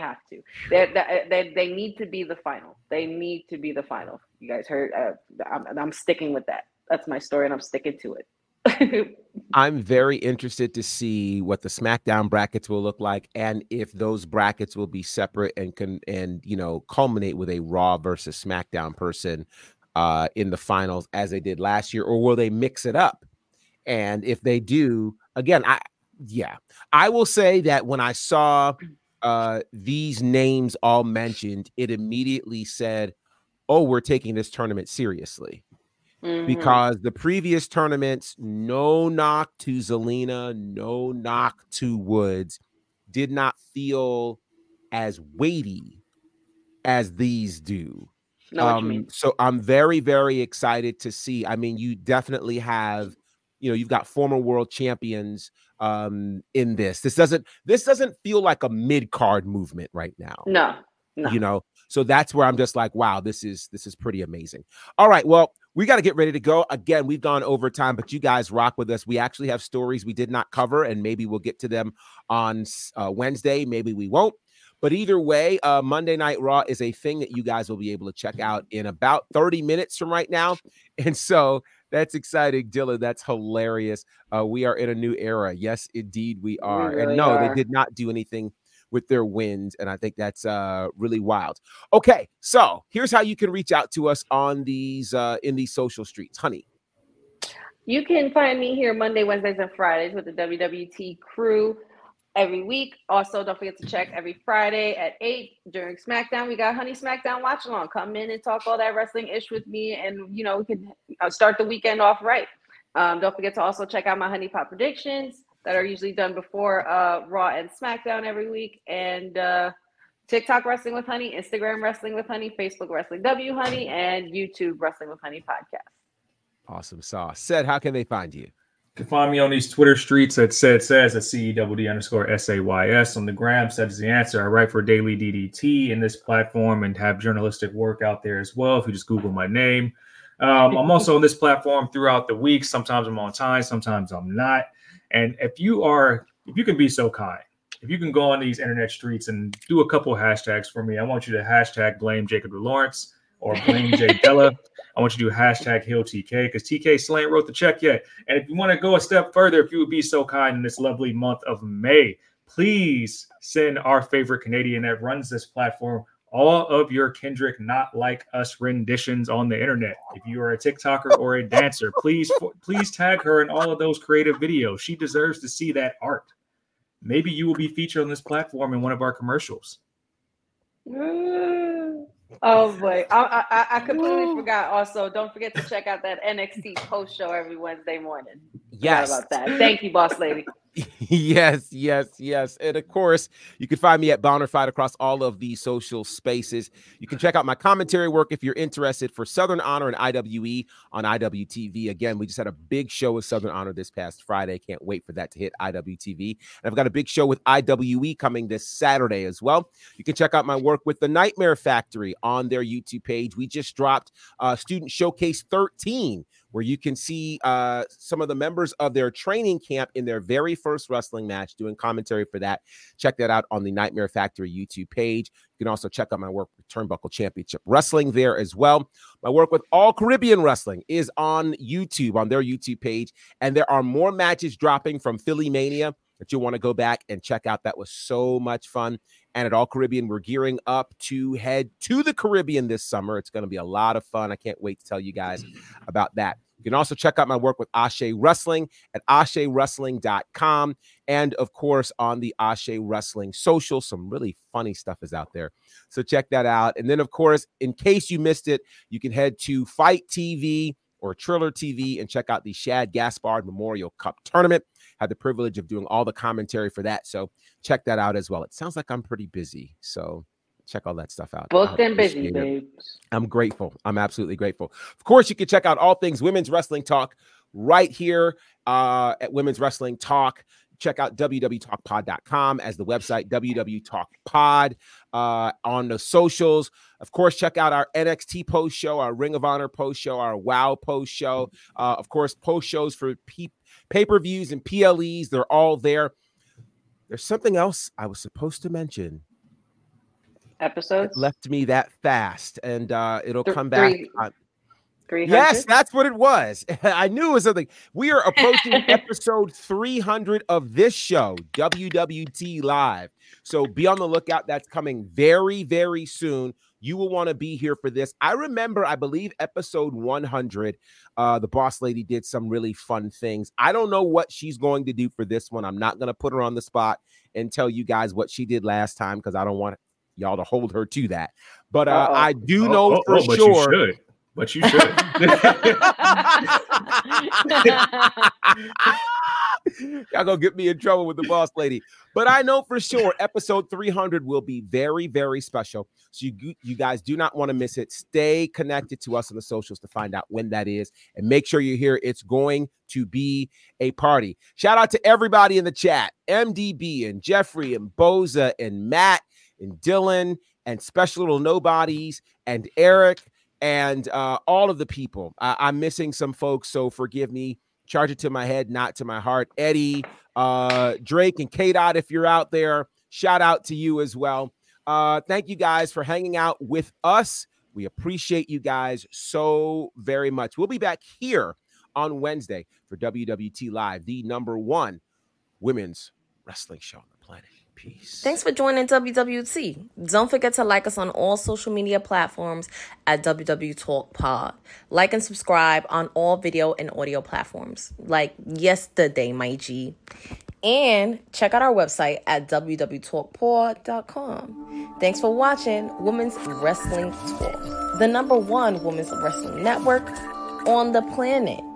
They need to be the final. They need to be the final. You guys heard? I'm sticking with that. That's my story, and I'm sticking to it. I'm very interested to see what the SmackDown brackets will look like, and if those brackets will be separate and culminate with a Raw versus SmackDown person in the finals as they did last year, or will they mix it up? And if they do, again, I will say that when I saw these names all mentioned, it immediately said, "Oh, we're taking this tournament seriously." Because the previous tournaments, no knock to Zelina, no knock to Woods, did not feel as weighty as these do. So I'm very, very excited to see. I mean, you definitely have, you've got former world champions in this. This doesn't feel like a mid-card movement right now. No. So that's where I'm just like, wow, this is pretty amazing. All right, well, we got to get ready to go. Again, we've gone over time, but you guys rock with us. We actually have stories we did not cover, and maybe we'll get to them on Wednesday. Maybe we won't. But either way, Monday Night Raw is a thing that you guys will be able to check out in about 30 minutes from right now. And so that's exciting, Dylan. That's hilarious. We are in a new era. Yes, indeed we are. We really and no, are. They did not do anything with their wins, and I think that's really wild. Okay, so here's how you can reach out to us on these in these social streets. Honey, you can find me here Monday, Wednesdays, and Fridays with the WWT crew every week. Also, don't forget to check every Friday at 8 during SmackDown. We got Honey SmackDown Watch Along. Come in and talk all that wrestling ish with me, and we can start the weekend off right. Don't forget to also check out my Honey Pot predictions that are usually done before Raw and SmackDown every week. And TikTok Wrestling with Honey, Instagram Wrestling with Honey, Facebook Wrestling W Honey, and YouTube Wrestling with Honey podcast. Awesome sauce. Said, how can they find you? You can find me on these Twitter streets at says at CEWD_SAYS on the gram. Said is the answer. I write for Daily DDT in this platform and have journalistic work out there as well. If you just Google my name. I'm also on this platform throughout the week. Sometimes I'm on time, sometimes I'm not. And if you can be so kind, if you can go on these internet streets and do a couple hashtags for me, I want you to hashtag blame Jacob Lawrence or blame Jay Della. I want you to do hashtag Hill TK because TK still ain't wrote the check yet. And if you want to go a step further, if you would be so kind in this lovely month of May, please send our favorite Canadian that runs this platform all of your Kendrick Not Like Us renditions on the internet. If you are a TikToker or a dancer, please tag her in all of those creative videos. She deserves to see that art. Maybe you will be featured on this platform in one of our commercials. Oh boy, I completely forgot. Also, don't forget to check out that NXT post show every Wednesday morning. Yes, about that. Thank you, boss lady. Yes. And of course, you can find me at Bonnerfied across all of these social spaces. You can check out my commentary work if you're interested for Southern Honor and IWE on IWTV. Again, we just had a big show with Southern Honor this past Friday. Can't wait for that to hit IWTV. And I've got a big show with IWE coming this Saturday as well. You can check out my work with the Nightmare Factory on their YouTube page. We just dropped Student Showcase 13, where you can see some of the members of their training camp in their very first wrestling match, doing commentary for that. Check that out on the Nightmare Factory YouTube page. You can also check out my work with Turnbuckle Championship Wrestling there as well. My work with All Caribbean Wrestling is on YouTube, on their YouTube page, and there are more matches dropping from Philly Mania that you'll want to go back and check out. That was so much fun. And at All Caribbean, we're gearing up to head to the Caribbean this summer. It's going to be a lot of fun. I can't wait to tell you guys about that. You can also check out my work with Ashe Wrestling at AsheWrestling.com. And of course, on the Ashe Wrestling social, some really funny stuff is out there. So check that out. And then, of course, in case you missed it, you can head to Fight TV or Triller TV and check out the Shad Gaspard Memorial Cup Tournament. Had the privilege of doing all the commentary for that. So check that out as well. It sounds like I'm pretty busy. So check all that stuff out. Booked and busy, babes. I'm grateful. I'm absolutely grateful. Of course, you can check out all things Women's Wrestling Talk right here at Women's Wrestling Talk. Check out www.talkpod.com as the website, www.talkpod on the socials. Of course, check out our NXT post show, our Ring of Honor post show, our WOW post show. Of course, post shows for pay-per-views and PLEs. They're all there. There's something else I was supposed to mention. Episodes left me that fast, and it'll come back. 300? Yes, that's what it was. I knew it was something. We are approaching episode 300 of this show, WWT Live. So be on the lookout. That's coming very, very soon. You will want to be here for this. I remember, I believe, episode 100, the boss lady did some really fun things. I don't know what she's going to do for this one. I'm not going to put her on the spot and tell you guys what she did last time because I don't want y'all to hold her to that. But I do know for but sure. But you should. Y'all gonna get me in trouble with the boss lady. But I know for sure episode 300 will be very, very special. So you guys do not want to miss it. Stay connected to us on the socials to find out when that is. And make sure you're here. It's going to be a party. Shout out to everybody in the chat. MDB and Jeffrey and Boza and Matt and Dylan and Special Little Nobodies and Eric. And all of the people. I'm missing some folks, so forgive me. Charge it to my head, not to my heart. Eddie, Drake, and K-Dot, if you're out there, shout out to you as well. Thank you guys for hanging out with us. We appreciate you guys so very much. We'll be back here on Wednesday for WWT Live, the #1 women's wrestling show on the planet. Peace. Thanks for joining WWT. Don't forget to like us on all social media platforms at WW Talk Pod. Like and subscribe on all video and audio platforms like yesterday, my G. And check out our website at www.talkpod.com. Thanks for watching Women's Wrestling Talk, the #1 women's wrestling network on the planet.